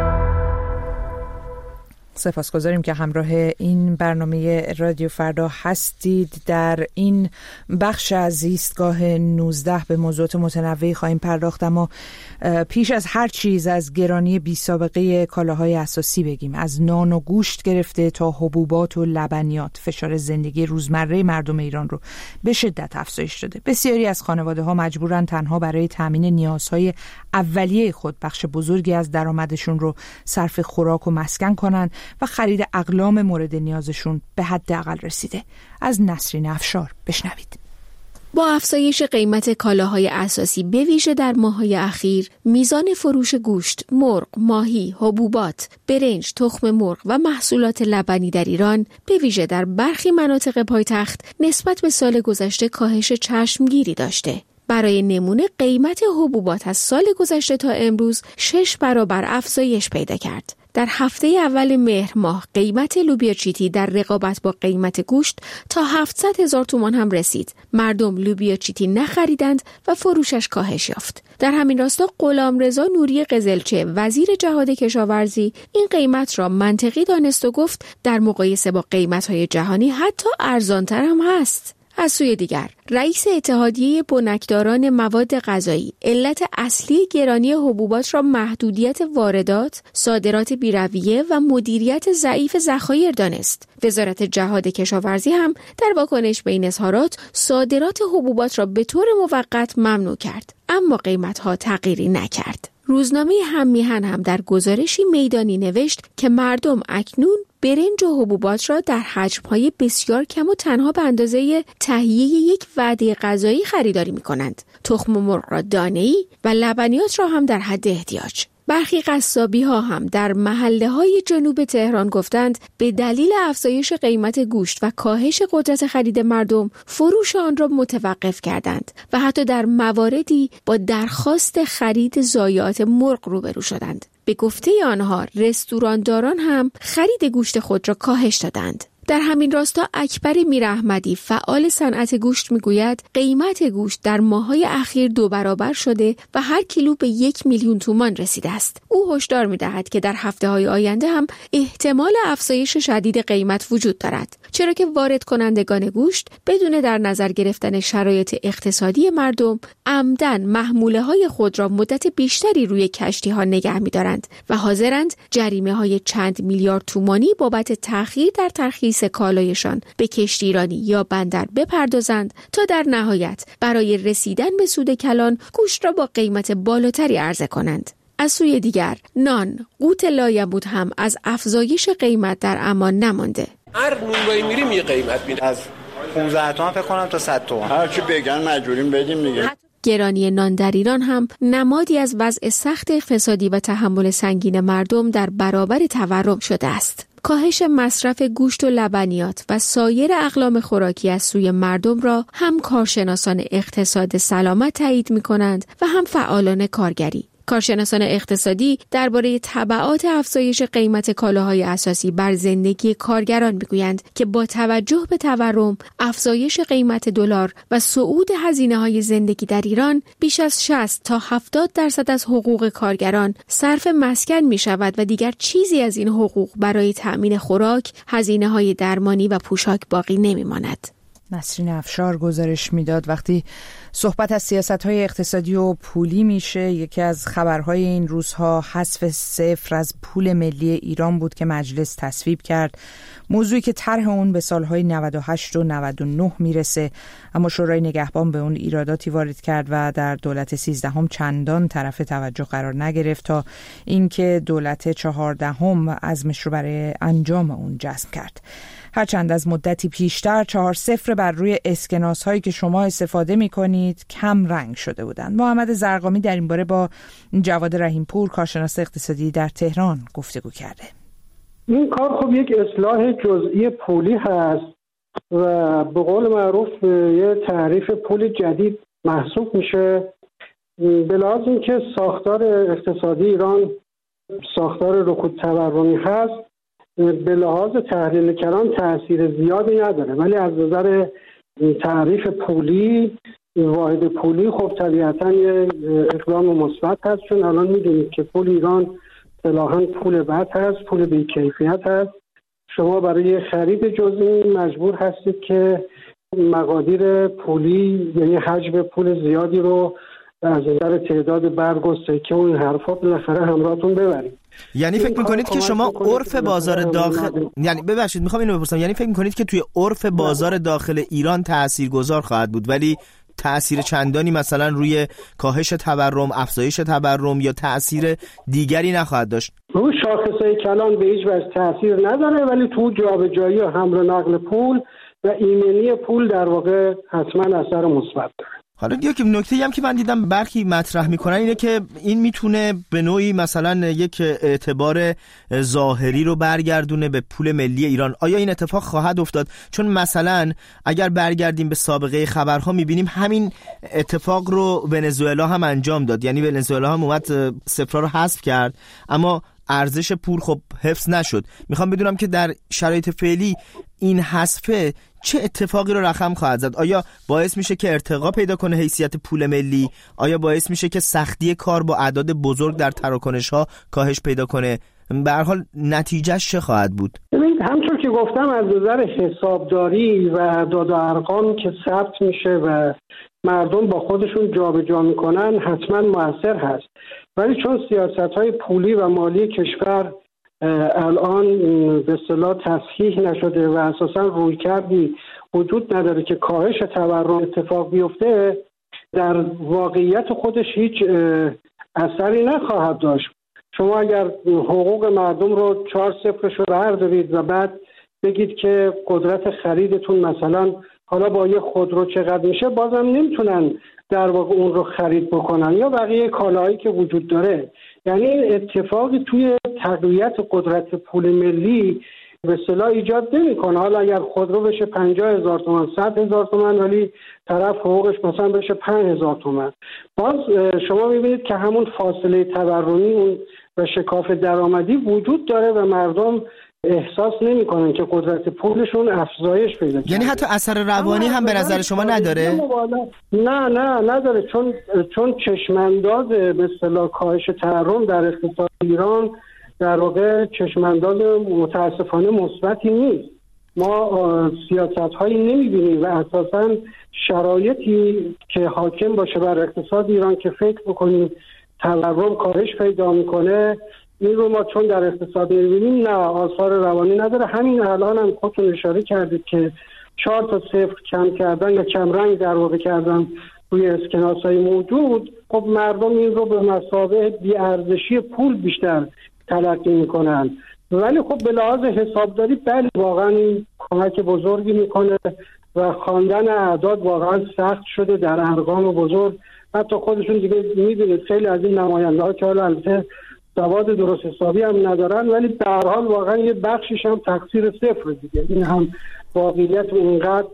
سپاسگزاریم که همراه این برنامه رادیو فردا هستید. در این بخش از ایستگاه نوزده به موضوعات متنوعی خواهیم پرداخت، اما پیش از هر چیز از گرانی بی سابقه کالاهای اساسی بگیم. از نان و گوشت گرفته تا حبوبات و لبنیات، فشار زندگی روزمره مردم ایران رو به شدت افزایش داده. بسیاری از خانواده ها مجبورن تنها برای تامین نیازهای اولیه خود بخش بزرگی از درآمدشون رو صرف خوراک و مسکن کنن و خرید اقلام مورد نیازشون به حداقل رسیده. از نسرین افشار بشنوید. با افزایش قیمت کالاهای اساسی به ویژه در ماه‌های اخیر، میزان فروش گوشت، مرغ، ماهی، حبوبات، برنج، تخم مرغ و محصولات لبنی در ایران به ویژه در برخی مناطق پایتخت نسبت به سال گذشته کاهش چشمگیری داشته. برای نمونه قیمت حبوبات از سال گذشته تا امروز شش برابر افزایش پیدا کرد. در هفته اول مهر ماه قیمت لوبیا چیتی در رقابت با قیمت گوشت تا هفتصد هزار تومان هم رسید. مردم لوبیا چیتی نخریدند و فروشش کاهش یافت. در همین راستا غلامرضا نوری قزلچه وزیر جهاد کشاورزی این قیمت را منطقی دانست و گفت در مقایسه با قیمت‌های جهانی حتی ارزان‌تر هم هست. از سوی دیگر رئیس اتحادیه بنکداران مواد غذایی علت اصلی گرانی حبوبات را محدودیت واردات، صادرات بی‌رویه و مدیریت ضعیف ذخایر دانست. وزارت جهاد کشاورزی هم در واکنش به این اظهارات صادرات حبوبات را به طور موقت ممنوع کرد، اما قیمت‌ها تغییری نکرد. روزنامه هممیهن هم در گزارشی میدانی نوشت که مردم اکنون برنج و حبوبات را در حجم‌های بسیار کم و تنها به اندازه تهیه یک وعده غذایی خریداری می‌کنند. تخم مرغ را دانه‌ای و لبنیات را هم در حد احتیاج. برخی قصابی‌ها هم در محله‌های جنوب تهران گفتند به دلیل افزایش قیمت گوشت و کاهش قدرت خرید مردم فروش آن را متوقف کردند و حتی در مواردی با درخواست خرید ضایعات مرغ روبرو شدند. به گفته آنها رستورانداران هم خرید گوشت خود را کاهش دادند. در همین راستا اکبر میراحمدی فعال صنعت گوشت میگوید قیمت گوشت در ماه‌های اخیر دو برابر شده و هر کیلو به یک میلیون تومان رسیده است. او هشدار می‌دهد که در هفته‌های آینده هم احتمال افزایش شدید قیمت وجود دارد، چرا که وارد کنندگان گوشت بدون در نظر گرفتن شرایط اقتصادی مردم عمدن محموله‌های خود را مدت بیشتری روی کشتی‌ها نگه می‌دارند و حاضرند جریمه‌های چند میلیارد تومانی بابت تأخیر در ترخیص کالایشان به کشتی ایرانی یا بندر بپردازند تا در نهایت برای رسیدن به سود کلان گوشت را با قیمت بالاتری عرضه کنند. از سوی دیگر نان، قوت لایمود هم از افزایش قیمت در امان نمانده. هر نونوایی میریم یه قیمت میره، از پانزده تومن فکر کنم تا صد تومن، هر چی بگن مجبوریم بدیم دیگه. گرانی نان در ایران هم نمادی از وضع سخت اقتصادی و تحمل سنگین مردم در برابر تورم شده است. کاهش مصرف گوشت و لبنیات و سایر اقلام خوراکی از سوی مردم را هم کارشناسان اقتصاد سلامت تایید می‌کنند و هم فعالان کارگری. کارشناسان اقتصادی درباره تبعات افزایش قیمت کالاهای اساسی بر زندگی کارگران میگویند که با توجه به تورم، افزایش قیمت دلار و صعود هزینه‌های زندگی در ایران، بیش از شصت تا هفتاد درصد از حقوق کارگران صرف مسکن می‌شود و دیگر چیزی از این حقوق برای تأمین خوراک، هزینه‌های درمانی و پوشاک باقی نمی‌ماند. نسرین افشار گزارش میداد. وقتی صحبت از سیاست‌های اقتصادی و پولی میشه، یکی از خبرهای این روزها حذف صفر از پول ملی ایران بود که مجلس تصویب کرد، موضوعی که طرح اون به سالهای نود و هشت و نود و نه میرسه، اما شورای نگهبان به اون ایراداتی وارد کرد و در دولت سیزدهم چندان طرف توجه قرار نگرفت تا اینکه دولت چهاردهم عزمش رو برای انجام اون جزم کرد. هرچند از مدتی پیشتر چهار صفر بر روی اسکناس هایی که شما استفاده می کنید کم رنگ شده بودند. محمد زرقامی در این باره با جواد رحیمپور کارشناس اقتصادی در تهران گفتگو کرده. این کار خب یک اصلاح جزئی پولی هست و به قول معروف یه تعریف پول جدید محسوب میشه. به لحاظ اینکه ساختار اقتصادی ایران ساختار رکود تورمی هست، به لحاظ تحلیل کلان تاثیر زیادی نداره، ولی از نظر تعریف پولی، واحد پولی، خب طبیعتاً یه اقدام مثبت هست، چون الان میدونید که پول ایران اصطلاحاً پول بد هست، پول بی‌کیفیت هست. شما برای خرید جزئی مجبور هستید که مقادیر پولی، یعنی حجم پول زیادی رو از نظر تعداد برگ و سکه و این حرفا بالاخره همراهتون ببرید. یعنی فکر میکنید که شما عرف بازار داخل، یعنی ببخشید میخوام اینو بپرسم، یعنی فکر میکنید که توی عرف بازار داخل ایران تاثیرگذار خواهد بود، ولی تأثیر چندانی مثلا روی کاهش تورم، افزایش تورم یا تأثیر دیگری نخواهد داشت؟ روی شاخصهای کلان به هیچ وجه تأثیر نداره، ولی تو جابجایی و حمل و نقل پول و ایمنی پول در واقع حتما اثر مثبت داره. حالا دیگه که نکته هم که من دیدم برخی مطرح میکنن اینه که این میتونه به نوعی مثلا یک اعتبار ظاهری رو برگردونه به پول ملی ایران. آیا این اتفاق خواهد افتاد؟ چون مثلا اگر برگردیم به سابقه خبرها میبینیم همین اتفاق رو ونزوئلا هم انجام داد، یعنی ونزوئلا هم اومد صفرها رو حذف کرد اما ارزش پول خب حفظ نشد. میخوام بدونم که در شرایط فعلی این حذف چه اتفاقی رو رقم خواهد زد؟ آیا باعث میشه که ارتقا پیدا کنه حیثیت پول ملی؟ آیا باعث میشه که سختی کار با اعداد بزرگ در تراکنش‌ها کاهش پیدا کنه؟ به هر حال نتیجهش چه خواهد بود؟ ببینید همونطور که گفتم از نظر حسابداری و اعداد و ارقام که ثبت میشه و مردم با خودشون جابجا میکنن حتما مؤثر هست، ولی چون سیاست‌های پولی و مالی کشور الان به اصطلاح تصحیح نشده و اساساً رویکردی وجود نداره که کاهش تورم اتفاق بیفته، در واقعیت خودش هیچ اثری نخواهد داشت. شما اگر حقوق مردم رو چهار صفرش رو بردارید و بعد بگید که قدرت خریدتون مثلا حالا با یه خودرو چقدر میشه، بازم نمیتونن در واقع اون رو خرید بکنن یا بقیه کالاهایی که وجود داره. یعنی این اتفاقی توی تقویت قدرت پول ملی به اصطلاح ایجاد نمی‌کنه. حالا اگر خودرو بشه پنجاه هزار تومان، صد هزار تومان، ولی طرف حقوقش مثلا بشه پنج هزار تومان، باز شما می‌بینید که همون فاصله تورمی اون و شکاف درآمدی وجود داره و مردم احساس نمی‌کنن که قدرت پولشون افزایش پیدا کنه. یعنی حتی اثر روانی هم به نظر شما نداره؟ نه نه نداره، چون چون چشمانداز به اصطلاح کاهش تورم در اقتصاد ایران در واقع چشمانداز متاسفانه مثبتی نیست. ما سیاست‌هایی نمی‌بینیم و اساساً شرایطی که حاکم باشه بر اقتصاد ایران که فکر بکنیم تورم کاهش پیدا می‌کنه، این رو ما چون در اقتصاد می‌بینیم نه آثار روانی نداره. همین الان هم خودتون اشاره کردید که چهار تا صفر کم کردن یا کم رنگ در واقع کردن روی اسکناس‌های موجود، خب مردم این رو به مثابه بی‌ارزشی پول بیشتر تلقی میکنن. ولی خب به لحاظ حسابداری بله واقعا این کمک بزرگی میکنه و خواندن اعداد واقعا سخت شده در ارقام بزرگ. حتی خودشون دیگه میدونید خیلی از این نماینده ها که حالا البته سواد درست حسابی هم ندارن، ولی به هر حال واقعا یه بخشش هم تقصیر صفر دیگه. این هم واقعیت اونقدر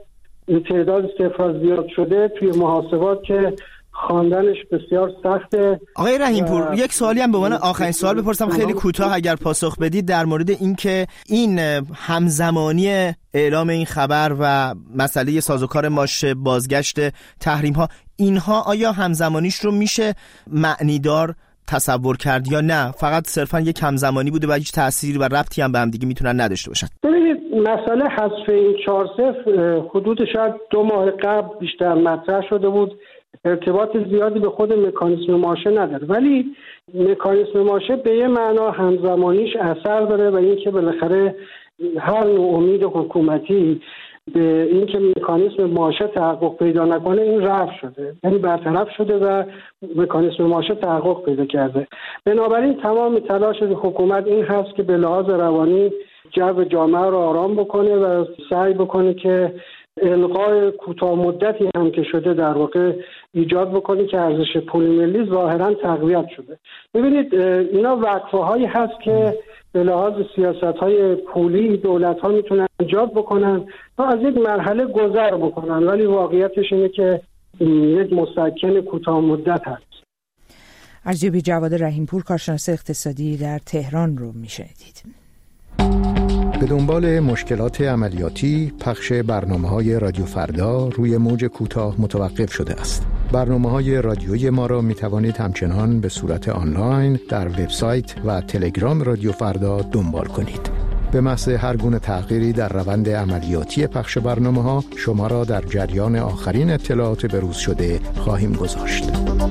تعداد صفر زیاد شده توی محاسبات که خواندنش بسیار سخته. آقای رحیم‌پور و... یک سوالی هم به عنوان آخرین سوال بپرسم، خیلی کوتاه اگر پاسخ بدید، در مورد اینکه این همزمانی اعلام این خبر و مسئله سازوکار ماشه، بازگشت تحریم ها، اینها آیا همزمانیش رو میشه معنیدار تصور کرد یا نه فقط صرفا یک همزمانی بوده و هیچ تأثیری و ربطی هم به هم دیگه میتونن نداشته باشن؟ ببینید مسئله حذف این چهار صفر حدود شاید دو ماه قبل بیشتر مطرح شده بود، ارتباط زیادی به خود مکانیسم ماشه نداره، ولی مکانیسم ماشه به یه معنا همزمانیش اثر داره و اینکه بالاخره هر نوع امید حکومتی به اینکه مکانیسم ماشه تحقق پیدا نکنه این رفع شده، یعنی برطرف شده و مکانیسم ماشه تحقق پیدا کرده. بنابراین تمام تلاش حکومت این هست که به لحاظ روانی جو جامعه رو آرام بکنه و سعی بکنه که الغای کوتاه مدتی هم که شده در واقع ایجاد بکنه که ارزش پول ملی ظاهرا تقویت شده. ببینید اینا وقفه هایی هست که به لحاظ سیاست های پولی دولت ها میتونن ایجاد بکنن تا از یک مرحله گذر بکنن، ولی واقعیتش اینه که یک مسکن کوتاه مدت هست. ارزیابی جواد رحیم‌پور، کارشناس اقتصادی در تهران رو میشنیدید. به دنبال مشکلات عملیاتی، پخش برنامه‌های رادیو فردا روی موج کوتاه متوقف شده است. برنامه‌های رادیویی ما را می‌توانید همچنان به صورت آنلاین در وبسایت و تلگرام رادیو فردا دنبال کنید. به محض هر گونه تغییری در روند عملیاتی پخش برنامه‌ها شما را در جریان آخرین اطلاعات بروز شده خواهیم گذاشت.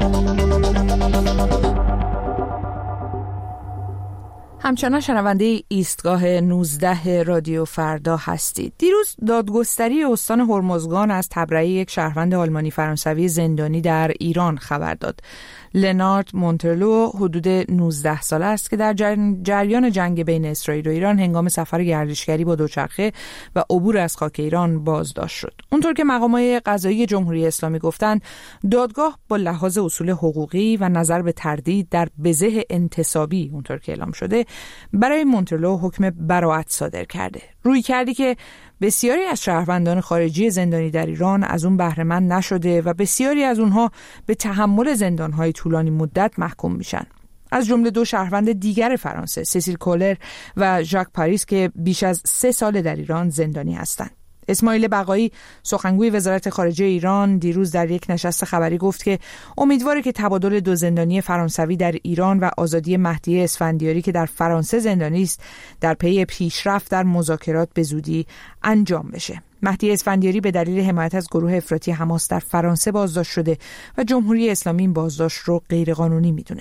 همچنان شنونده ایستگاه نوزده رادیو فردا هستید. دیروز دادگستری استان هرمزگان از تبرئه یک شهروند آلمانی فرانسوی زندانی در ایران خبر داد. لنارد مونترلو حدود نوزده ساله است که در جریان جنگ بین اسرائیل و ایران هنگام سفر گردشگری با دوچرخه و عبور از خاک ایران بازداشت شد. اونطور که مقامات قضایی جمهوری اسلامی گفتند، دادگاه با لحاظ اصول حقوقی و نظر به تردید در بزه انتصابی اونطور که اعلام شده برای مونترلو حکم براءت صادر کرده. روی کردی که بسیاری از شهروندان خارجی زندانی در ایران از اون بهره مند نشده و بسیاری از اونها به تحمل زندان‌های طولانی مدت محکوم میشن. از جمله دو شهروند دیگر فرانسه، سیسیل کولر و ژاک پاریس که بیش از سه سال در ایران زندانی هستند. اسماعیل بقایی سخنگوی وزارت خارجه ایران دیروز در یک نشست خبری گفت که امیدواره که تبادل دو زندانی فرانسوی در ایران و آزادی مهدی اسفندیاری که در فرانسه زندانی است در پی پیشرفت در مذاکرات به زودی انجام بشه. مهدی اسفندیاری به دلیل حمایت از گروه افراطی حماس در فرانسه بازداشت شده و جمهوری اسلامی این بازداشت رو غیرقانونی میدونه.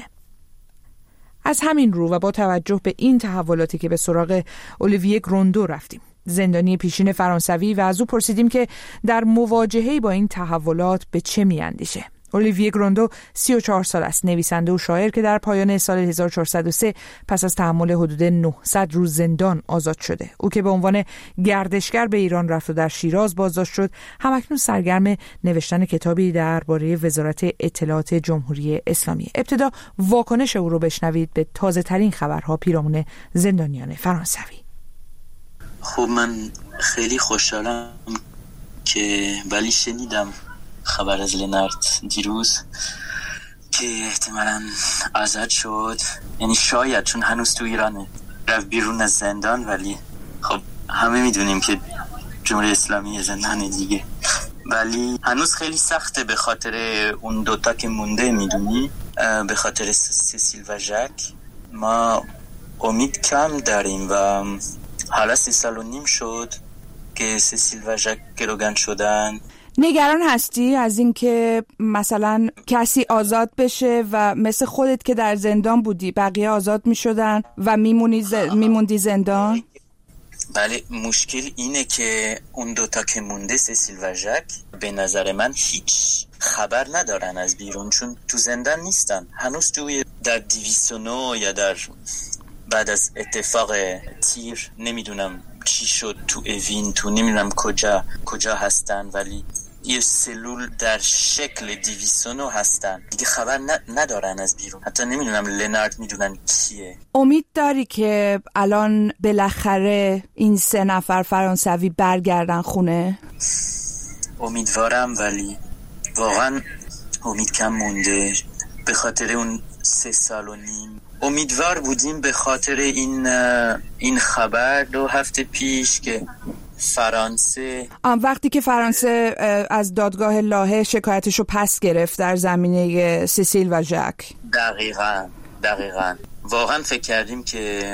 از همین رو و با توجه به این تحولاتی که به سراغ اولیویه گروندو رفتیم، زندانی پیشین فرانسوی، و از او پرسیدیم که در مواجهه با این تحولات به چه میاندیشه. اولیویه گروندو سی و چهار سال است، نویسنده و شاعر که در پایان سال هزار و چهارصد و سه پس از تحمل حدود نهصد روز زندان آزاد شده. او که به عنوان گردشگر به ایران رفت و در شیراز بازداشت شد، همکنون سرگرم نوشتن کتابی درباره وزارت اطلاعات جمهوری اسلامی. ابتدا واکنش او رو بشنوید به تازه ترین خبرها پیرامون زندانیان فرانسوی. خب من خیلی خوشحالم که ولی شنیدم خبر از لنارد دیروز که احتمالاً آزاد شد، یعنی شاید چون هنوز تو ایرانه رفت بیرون از زندان، ولی خب همه میدونیم که جمهوری اسلامی زندان دیگه، ولی هنوز خیلی سخته به خاطر اون دوتا که مونده، میدونی، به خاطر سیسیل و ژاک. ما امید کم داریم و حالا سی سال و نیم شد که سیسیل و ژاک گروگان شدن. نگران هستی از اینکه مثلا کسی آزاد بشه و مثل خودت که در زندان بودی بقیه آزاد می شدن و میمونی ز... میموندی زندان؟ بله، مشکل اینه که اون دوتا که مونده سیسیل و ژاک به نظر من هیچ خبر ندارن از بیرون، چون تو زندان نیستن، هنوز توی در دویست و نه یا در بعد از اتفاق تیر نمیدونم چی شد تو اوین، تو نمیدونم کجا کجا هستن، ولی یه سلول در شکل دویست و نه هستن دیگه، خبر ندارن از بیرون. حتی نمیدونم لنارد میدونن کیه. امید داری که الان بالاخره این سه نفر فرانسوی برگردن خونه؟ امیدوارم، ولی واقعا امید کم مونده به خاطر اون سه سال و نیم. امیدوار بودیم به خاطر این این خبر دو هفته پیش که فرانسه وقتی که فرانسه از دادگاه لاهه شکایتشو پس گرفت در زمینه سیسیل و ژاک. دقیقاً دقیقاً واقعا فکر کردیم که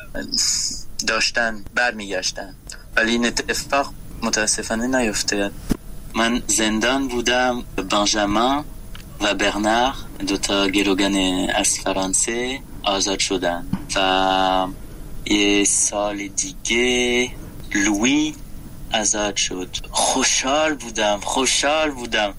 داشتن برمیگشتن، ولی این اتفاق متاسفانه نیفتاد. من زندان بودم. بنجامین و برنار دوتا گروگان از فرانسه آزاد شدن و یه سال دیگه لویی آزاد شد. خوشحال بودم خوشحال بودم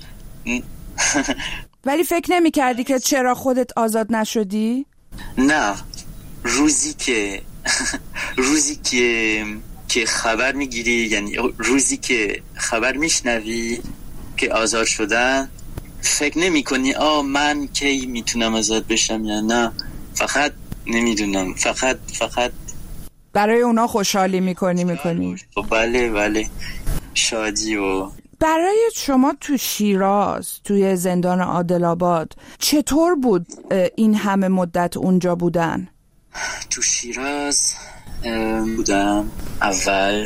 ولی فکر نمی کردی که چرا خودت آزاد نشدی؟ نه، روزی که روزی که که خبر میگیری، یعنی روزی که خبر میشنوی که آزاد شدن، فکر نمی کنی آه من کی میتونم آزاد بشم یا نه، فقط نمیدونم، فقط فقط برای اونا خوشحالی میکنی میکنی بله بله شادی. و برای شما تو شیراز، توی زندان عادل‌آباد، چطور بود این همه مدت اونجا بودن؟ تو شیراز بودم اول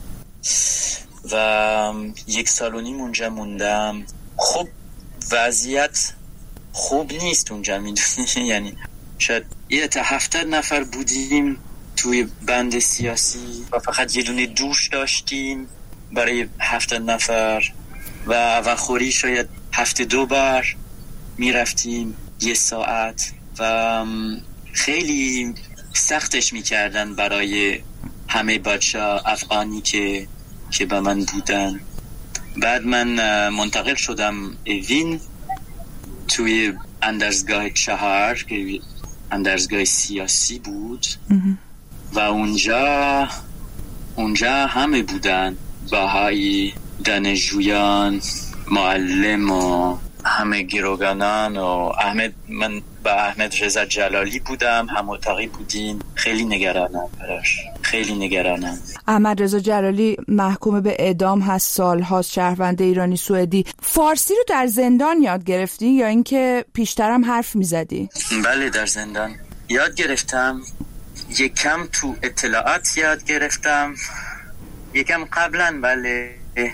و یک سال و نیم اونجا موندم. خب وضعیت خوب نیست اونجا، میدونی، یعنی شاید یه تا هفتاد نفر بودیم توی بند سیاسی و فقط یه دونه دوش داشتیم برای هفتاد نفر و اواخوری شاید هفته دو بار میرفتیم یه ساعت و خیلی سختش میکردن برای همه بچه افغانی که که با من بودن. بعد من منتقل شدم اوین توی اندرزگاه چهار که اندرزگاه سیاسی بود و اونجا اونجا همه بودن، باهایی، دانشجویان، معلم و همه گروگانان و احمد. من با احمد رضا جلالی بودم، هم اتاقی بودیم. خیلی نگرانم براش، خیلی نگرانم. احمد رضا جلالی محکوم به اعدام هست، سال‌هاست، شهروند ایرانی سوئدی. فارسی رو در زندان یاد گرفتی یا اینکه پیشترم حرف میزدی؟ بله در زندان یاد گرفتم، یکم تو اطلاعات یاد گرفتم، یکم قبلا بله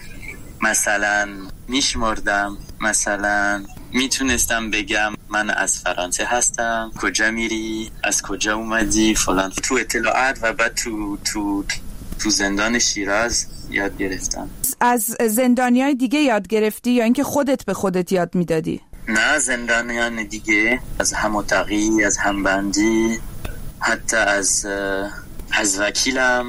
مثلا میشمردم، مثلا میتونستم بگم من از فرانسه هستم، کجا میری، از کجا اومدی فلان. تو اطلاعات و بعد تو تو تو زندان شیراز یاد گرفتم. از زندانیای دیگه یاد گرفتی یا اینکه خودت به خودت یاد میدادی؟ نه زندانیان دیگه، از هم اتاقی، از هم بندی، حتی از از وکیلم،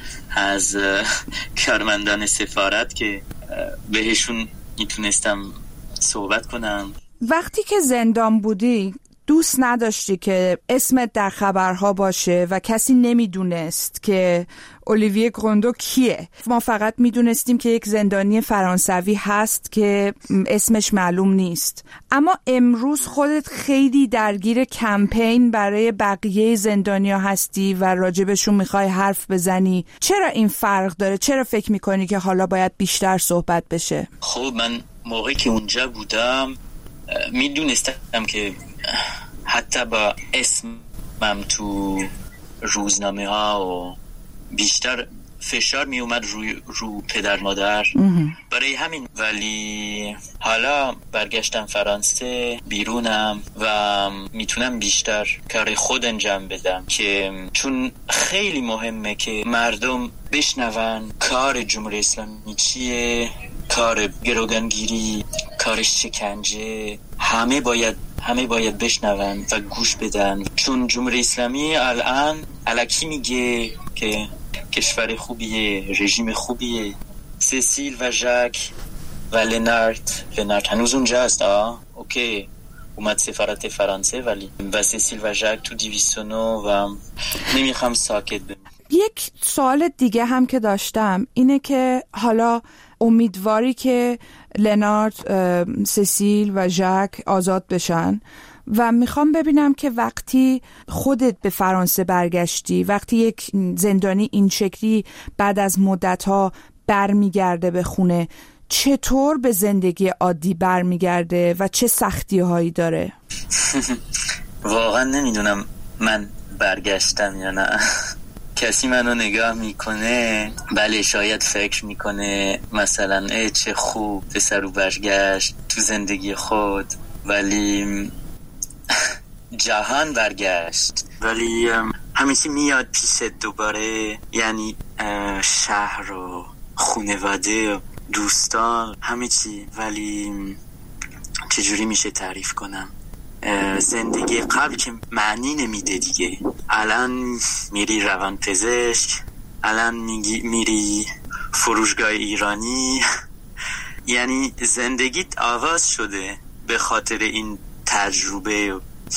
از کارمندان سفارت که بهشون میتونستم صحبت کنم. وقتی که زندان بودی دوست نداشتی که اسمت در خبرها باشه و کسی نمیدونست که اولیویه گروندو کیه؟ ما فقط میدونستیم که یک زندانی فرانسوی هست که اسمش معلوم نیست. اما امروز خودت خیلی درگیر کمپین برای بقیه زندانیا هستی و راجبشون میخوای حرف بزنی. چرا این فرق داره؟ چرا فکر میکنی که حالا باید بیشتر صحبت بشه؟ خب من موقعی که اونجا بودم میدونستم که حتی با اسمم تو روزنامه ها و بیشتر فشار می اومد رو, رو پدر مادر. برای همین ولی حالا برگشتم فرانسه، بیرونم و میتونم بیشتر کار خود انجام بدم، که چون خیلی مهمه که مردم بشنون کار جمهوری اسلامی چیه، کار گروگانگیری، کار شکنجه، همه باید همه باید بشنون و گوش بدن. چون جمهوری اسلامی الان الکی میگه که کشور خوبیه، رژیم خوبیه. سیسیل و ژاک و لنارت لنارت هنوز اونجا هست، آه اوکی، اومد سفارت فرانسه، ولی و سیسیل و ژاک تو دویست و نه و نمیخوام ساکت بمونم. یک سوال دیگه هم که داشتم اینه که حالا امیدواری که لنارت، سیسیل و ژاک آزاد بشن و میخوام ببینم که وقتی خودت به فرانسه برگشتی، وقتی یک زندانی این شکلی بعد از مدت‌ها برمیگرده به خونه، چطور به زندگی عادی برمیگرده و چه سختی‌هایی داره؟ واقعا نمیدونم من برگشتم یا نه. کسی منو نگاه میکنه، بله شاید فکر میکنه مثلا ای چه خوب پسرو برگشت تو زندگی خود، ولی جهان برگشت. ولی همیشه میاد پیش دوباره، یعنی شهر و خانواده و دوستان همه چی. ولی چجوری میشه تعریف کنم؟ زندگی قبل که معنی نمیده دیگه. الان میری روانپزشک، الان میری فروشگاه ایرانی، یعنی زندگیت آواز شده به خاطر این تجربه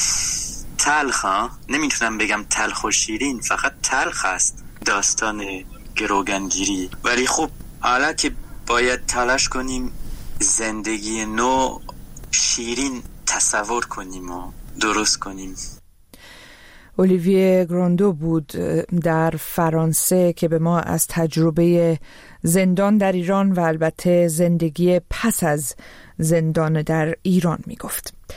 تلخ. ها نمیتونم بگم تلخ و شیرین، فقط تلخ است داستان گروگانگیری. ولی خب حالا که باید تلاش کنیم زندگی نو شیرین تصور کنیم و درست کنیم. اولیویه گروندو بود در فرانسه که به ما از تجربه زندان در ایران و البته زندگی پس از زندان در ایران می گفت.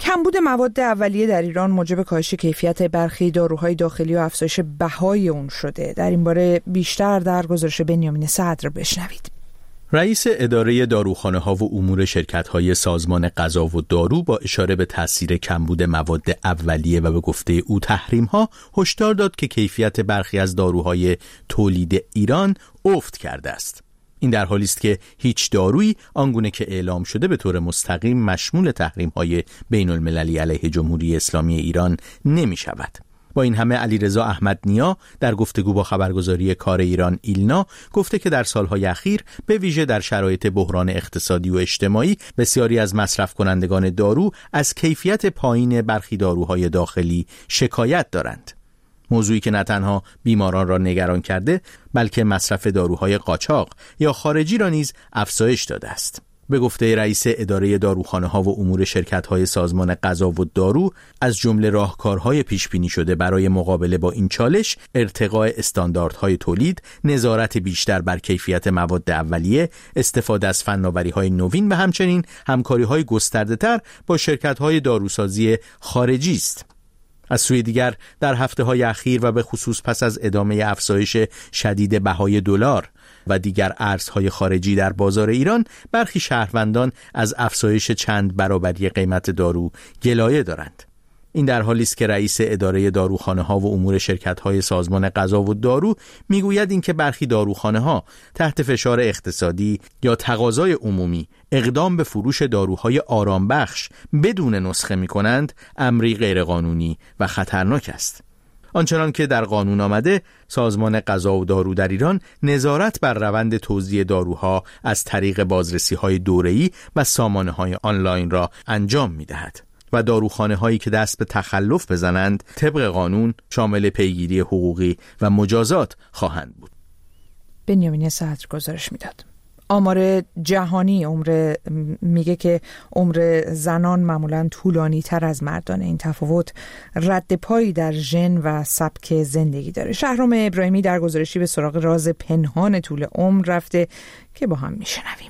کمبود مواد اولیه در ایران موجب کاهش کیفیت برخی داروهای داخلی و افزایش بهای اون شده. در این باره بیشتر در گزارش بنیامین صدر بشنوید. رئیس اداره داروخانه‌ها و امور شرکت‌های سازمان غذا و دارو با اشاره به تاثیر کمبود مواد اولیه و به گفته او تحریم‌ها هشدار داد که کیفیت برخی از داروهای تولید ایران افت کرده است. این در حالی است که هیچ دارویی آنگونه که اعلام شده به طور مستقیم مشمول تحریم‌های بین‌المللی علیه جمهوری اسلامی ایران نمی‌شود. با این همه علیرضا احمدنیا در گفتگو با خبرگزاری کار ایران ایلنا گفته که در سالهای اخیر به ویژه در شرایط بحران اقتصادی و اجتماعی بسیاری از مصرف کنندگان دارو از کیفیت پایین برخی داروهای داخلی شکایت دارند. موضوعی که نه تنها بیماران را نگران کرده بلکه مصرف داروهای قاچاق یا خارجی را نیز افزایش داده است. به گفته رئیس اداره داروخانه‌ها و امور شرکت‌های سازمان غذا و دارو، از جمله راهکارهای پیش‌بینی شده برای مقابله با این چالش ارتقاء استانداردهای تولید، نظارت بیشتر بر کیفیت مواد اولیه، استفاده از فناوری‌های نوین و همچنین همکاری‌های گسترده‌تر با شرکت‌های داروسازی خارجی است. از سوی دیگر در هفته‌های اخیر و به خصوص پس از ادامه افزایش شدید بهای دلار و دیگر ارزهای خارجی در بازار ایران، برخی شهروندان از افزایش چند برابری قیمت دارو گلایه دارند. این در حالی است که رئیس اداره داروخانه‌ها و امور شرکت‌های سازمان غذا و دارو میگوید اینکه برخی داروخانه‌ها تحت فشار اقتصادی یا تقاضای عمومی اقدام به فروش داروهای آرامبخش بدون نسخه می‌کنند، امری غیرقانونی و خطرناک است. آنچنان که در قانون آمده، سازمان غذا و دارو در ایران نظارت بر روند توزیع داروها از طریق بازرسی‌های دوره‌ای و سامانه‌های آنلاین را انجام می‌دهد و داروخانه هایی که دست به تخلف بزنند طبق قانون شامل پیگیری حقوقی و مجازات خواهند بود. بنیامین صدر گزارش میداد. آمار جهانی عمر میگه که عمر زنان معمولاً طولانی تر از مردان. این تفاوت رد پایی در ژن و سبک زندگی داره. شهرام ابراهیمی در گزارشی به سراغ راز پنهان طول عمر رفته که با هم میشنویم.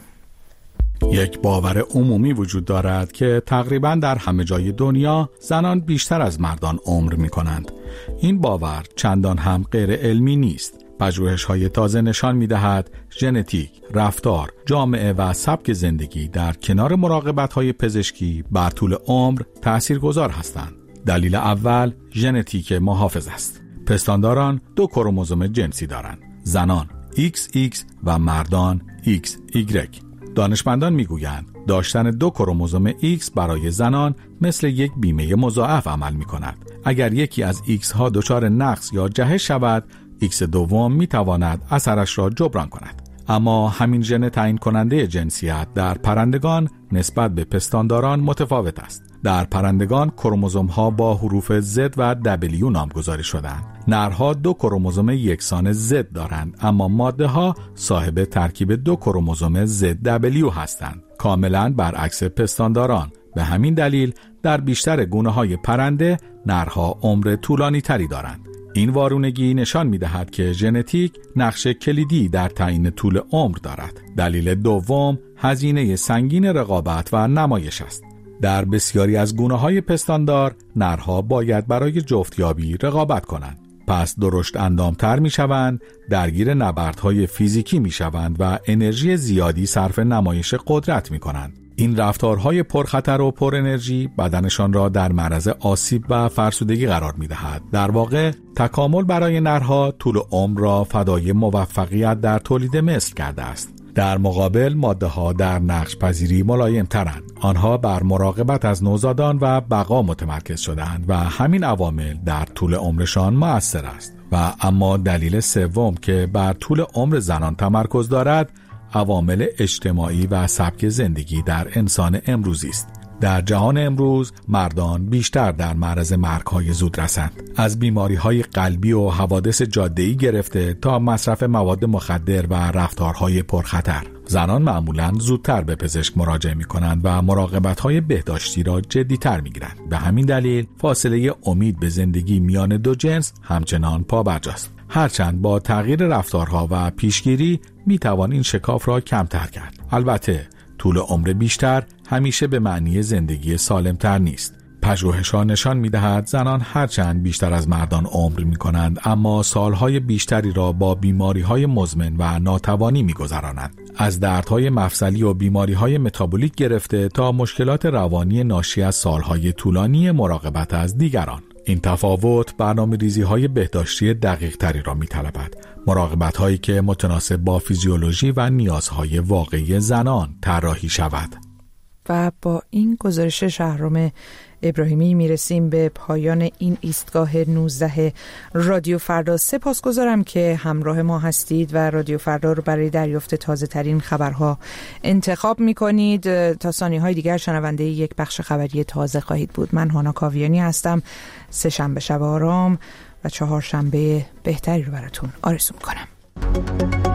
یک باور عمومی وجود دارد که تقریباً در همه جای دنیا زنان بیشتر از مردان عمر می کنند. این باور چندان هم غیر علمی نیست. پژوهش‌های تازه نشان می‌دهد ژنتیک، رفتار، جامعه و سبک زندگی در کنار مراقبت‌های پزشکی بر طول عمر تأثیرگذار هستند. دلیل اول ژنتیک محافظ است. پستانداران دو کروموزوم جنسی دارند. زنان ایکس ایکس و مردان ایکس ایگرگ. دانشمندان میگویند داشتن دو کروموزوم ایکس برای زنان مثل یک بیمه مضاعف عمل می‌کند. اگر یکی از ایکس ها دچار نقص یا جهش شود، ایکس دوم میتواند اثرش را جبران کند. اما همین ژن تعیین کننده جنسیت در پرندگان نسبت به پستانداران متفاوت است. در پرندگان کروموزوم ها با حروف Z و W نامگذاری شدند. نرها دو کروموزوم یکسان Z دارند، اما ماده ها صاحب ترکیب دو کروموزوم زد دبلیو هستند، کاملا برعکس پستانداران. به همین دلیل در بیشتر گونه های پرنده نرها عمر طولانی تری دارند. این وارونگی نشان می‌دهد که ژنتیک نقش کلیدی در تعیین طول عمر دارد. دلیل دوم هزینه سنگین رقابت و نمایش است. در بسیاری از گونه‌های پستاندار نرها باید برای جفتیابی رقابت کنند. پس درشت اندامتر می‌شوند، درگیر نبردهای فیزیکی می‌شوند و انرژی زیادی صرف نمایش قدرت می‌کنند. این رفتارهای پرخطر و پر انرژی بدنشان را در معرض آسیب و فرسودگی قرار می‌دهد. در واقع تکامل برای نرها طول عمر را فدای موفقیت در تولید مثل کرده است. در مقابل ماده‌ها در نقش پذیری ملایم ترند. آنها بر مراقبت از نوزادان و بقا متمرکز شده‌اند و همین عوامل در طول عمرشان مؤثر است. و اما دلیل سوم که بر طول عمر زنان تمرکز دارد، عوامل اجتماعی و سبک زندگی در انسان امروزی است. در جهان امروز مردان بیشتر در معرض مرگ‌های زودرسند، از بیماری‌های قلبی و حوادث جاده‌ای گرفته تا مصرف مواد مخدر و رفتارهای پرخطر. زنان معمولاً زودتر به پزشک مراجعه می‌کنند و مراقبت‌های بهداشتی را جدی‌تر می‌گیرند. به همین دلیل فاصله امید به زندگی میان دو جنس همچنان پابرجاست. هرچند با تغییر رفتارها و پیشگیری می‌توان این شکاف را کمتر کرد. البته طول عمر بیشتر همیشه به معنی زندگی سالمتر نیست. پژوهش‌ها نشان می‌دهد زنان هرچند بیشتر از مردان عمر می‌کنند اما سالهای بیشتری را با بیماری‌های مزمن و ناتوانی می‌گذرانند. از دردهای مفصلی و بیماری‌های متابولیک گرفته تا مشکلات روانی ناشی از سالهای طولانی مراقبت از دیگران. این تفاوت برنامه‌ریزی‌های بهداشتی دقیق‌تری را می‌طلبد. مراقبت‌هایی که متناسب با فیزیولوژی و نیازهای واقعی زنان طراحی شود. و با این گزارش شهرام ابراهیمی میرسیم به پایان این ایستگاه نوزده رادیو فردا. سپاسگزارم که همراه ما هستید و رادیو فردا رو برای دریافت تازه ترین خبرها انتخاب میکنید. تا ثانیه های دیگر شنونده یک بخش خبری تازه خواهید بود. من هانا کاویانی هستم. سه شنبه شب آرام و چهار شنبه بهتری رو براتون آرزو میکنم.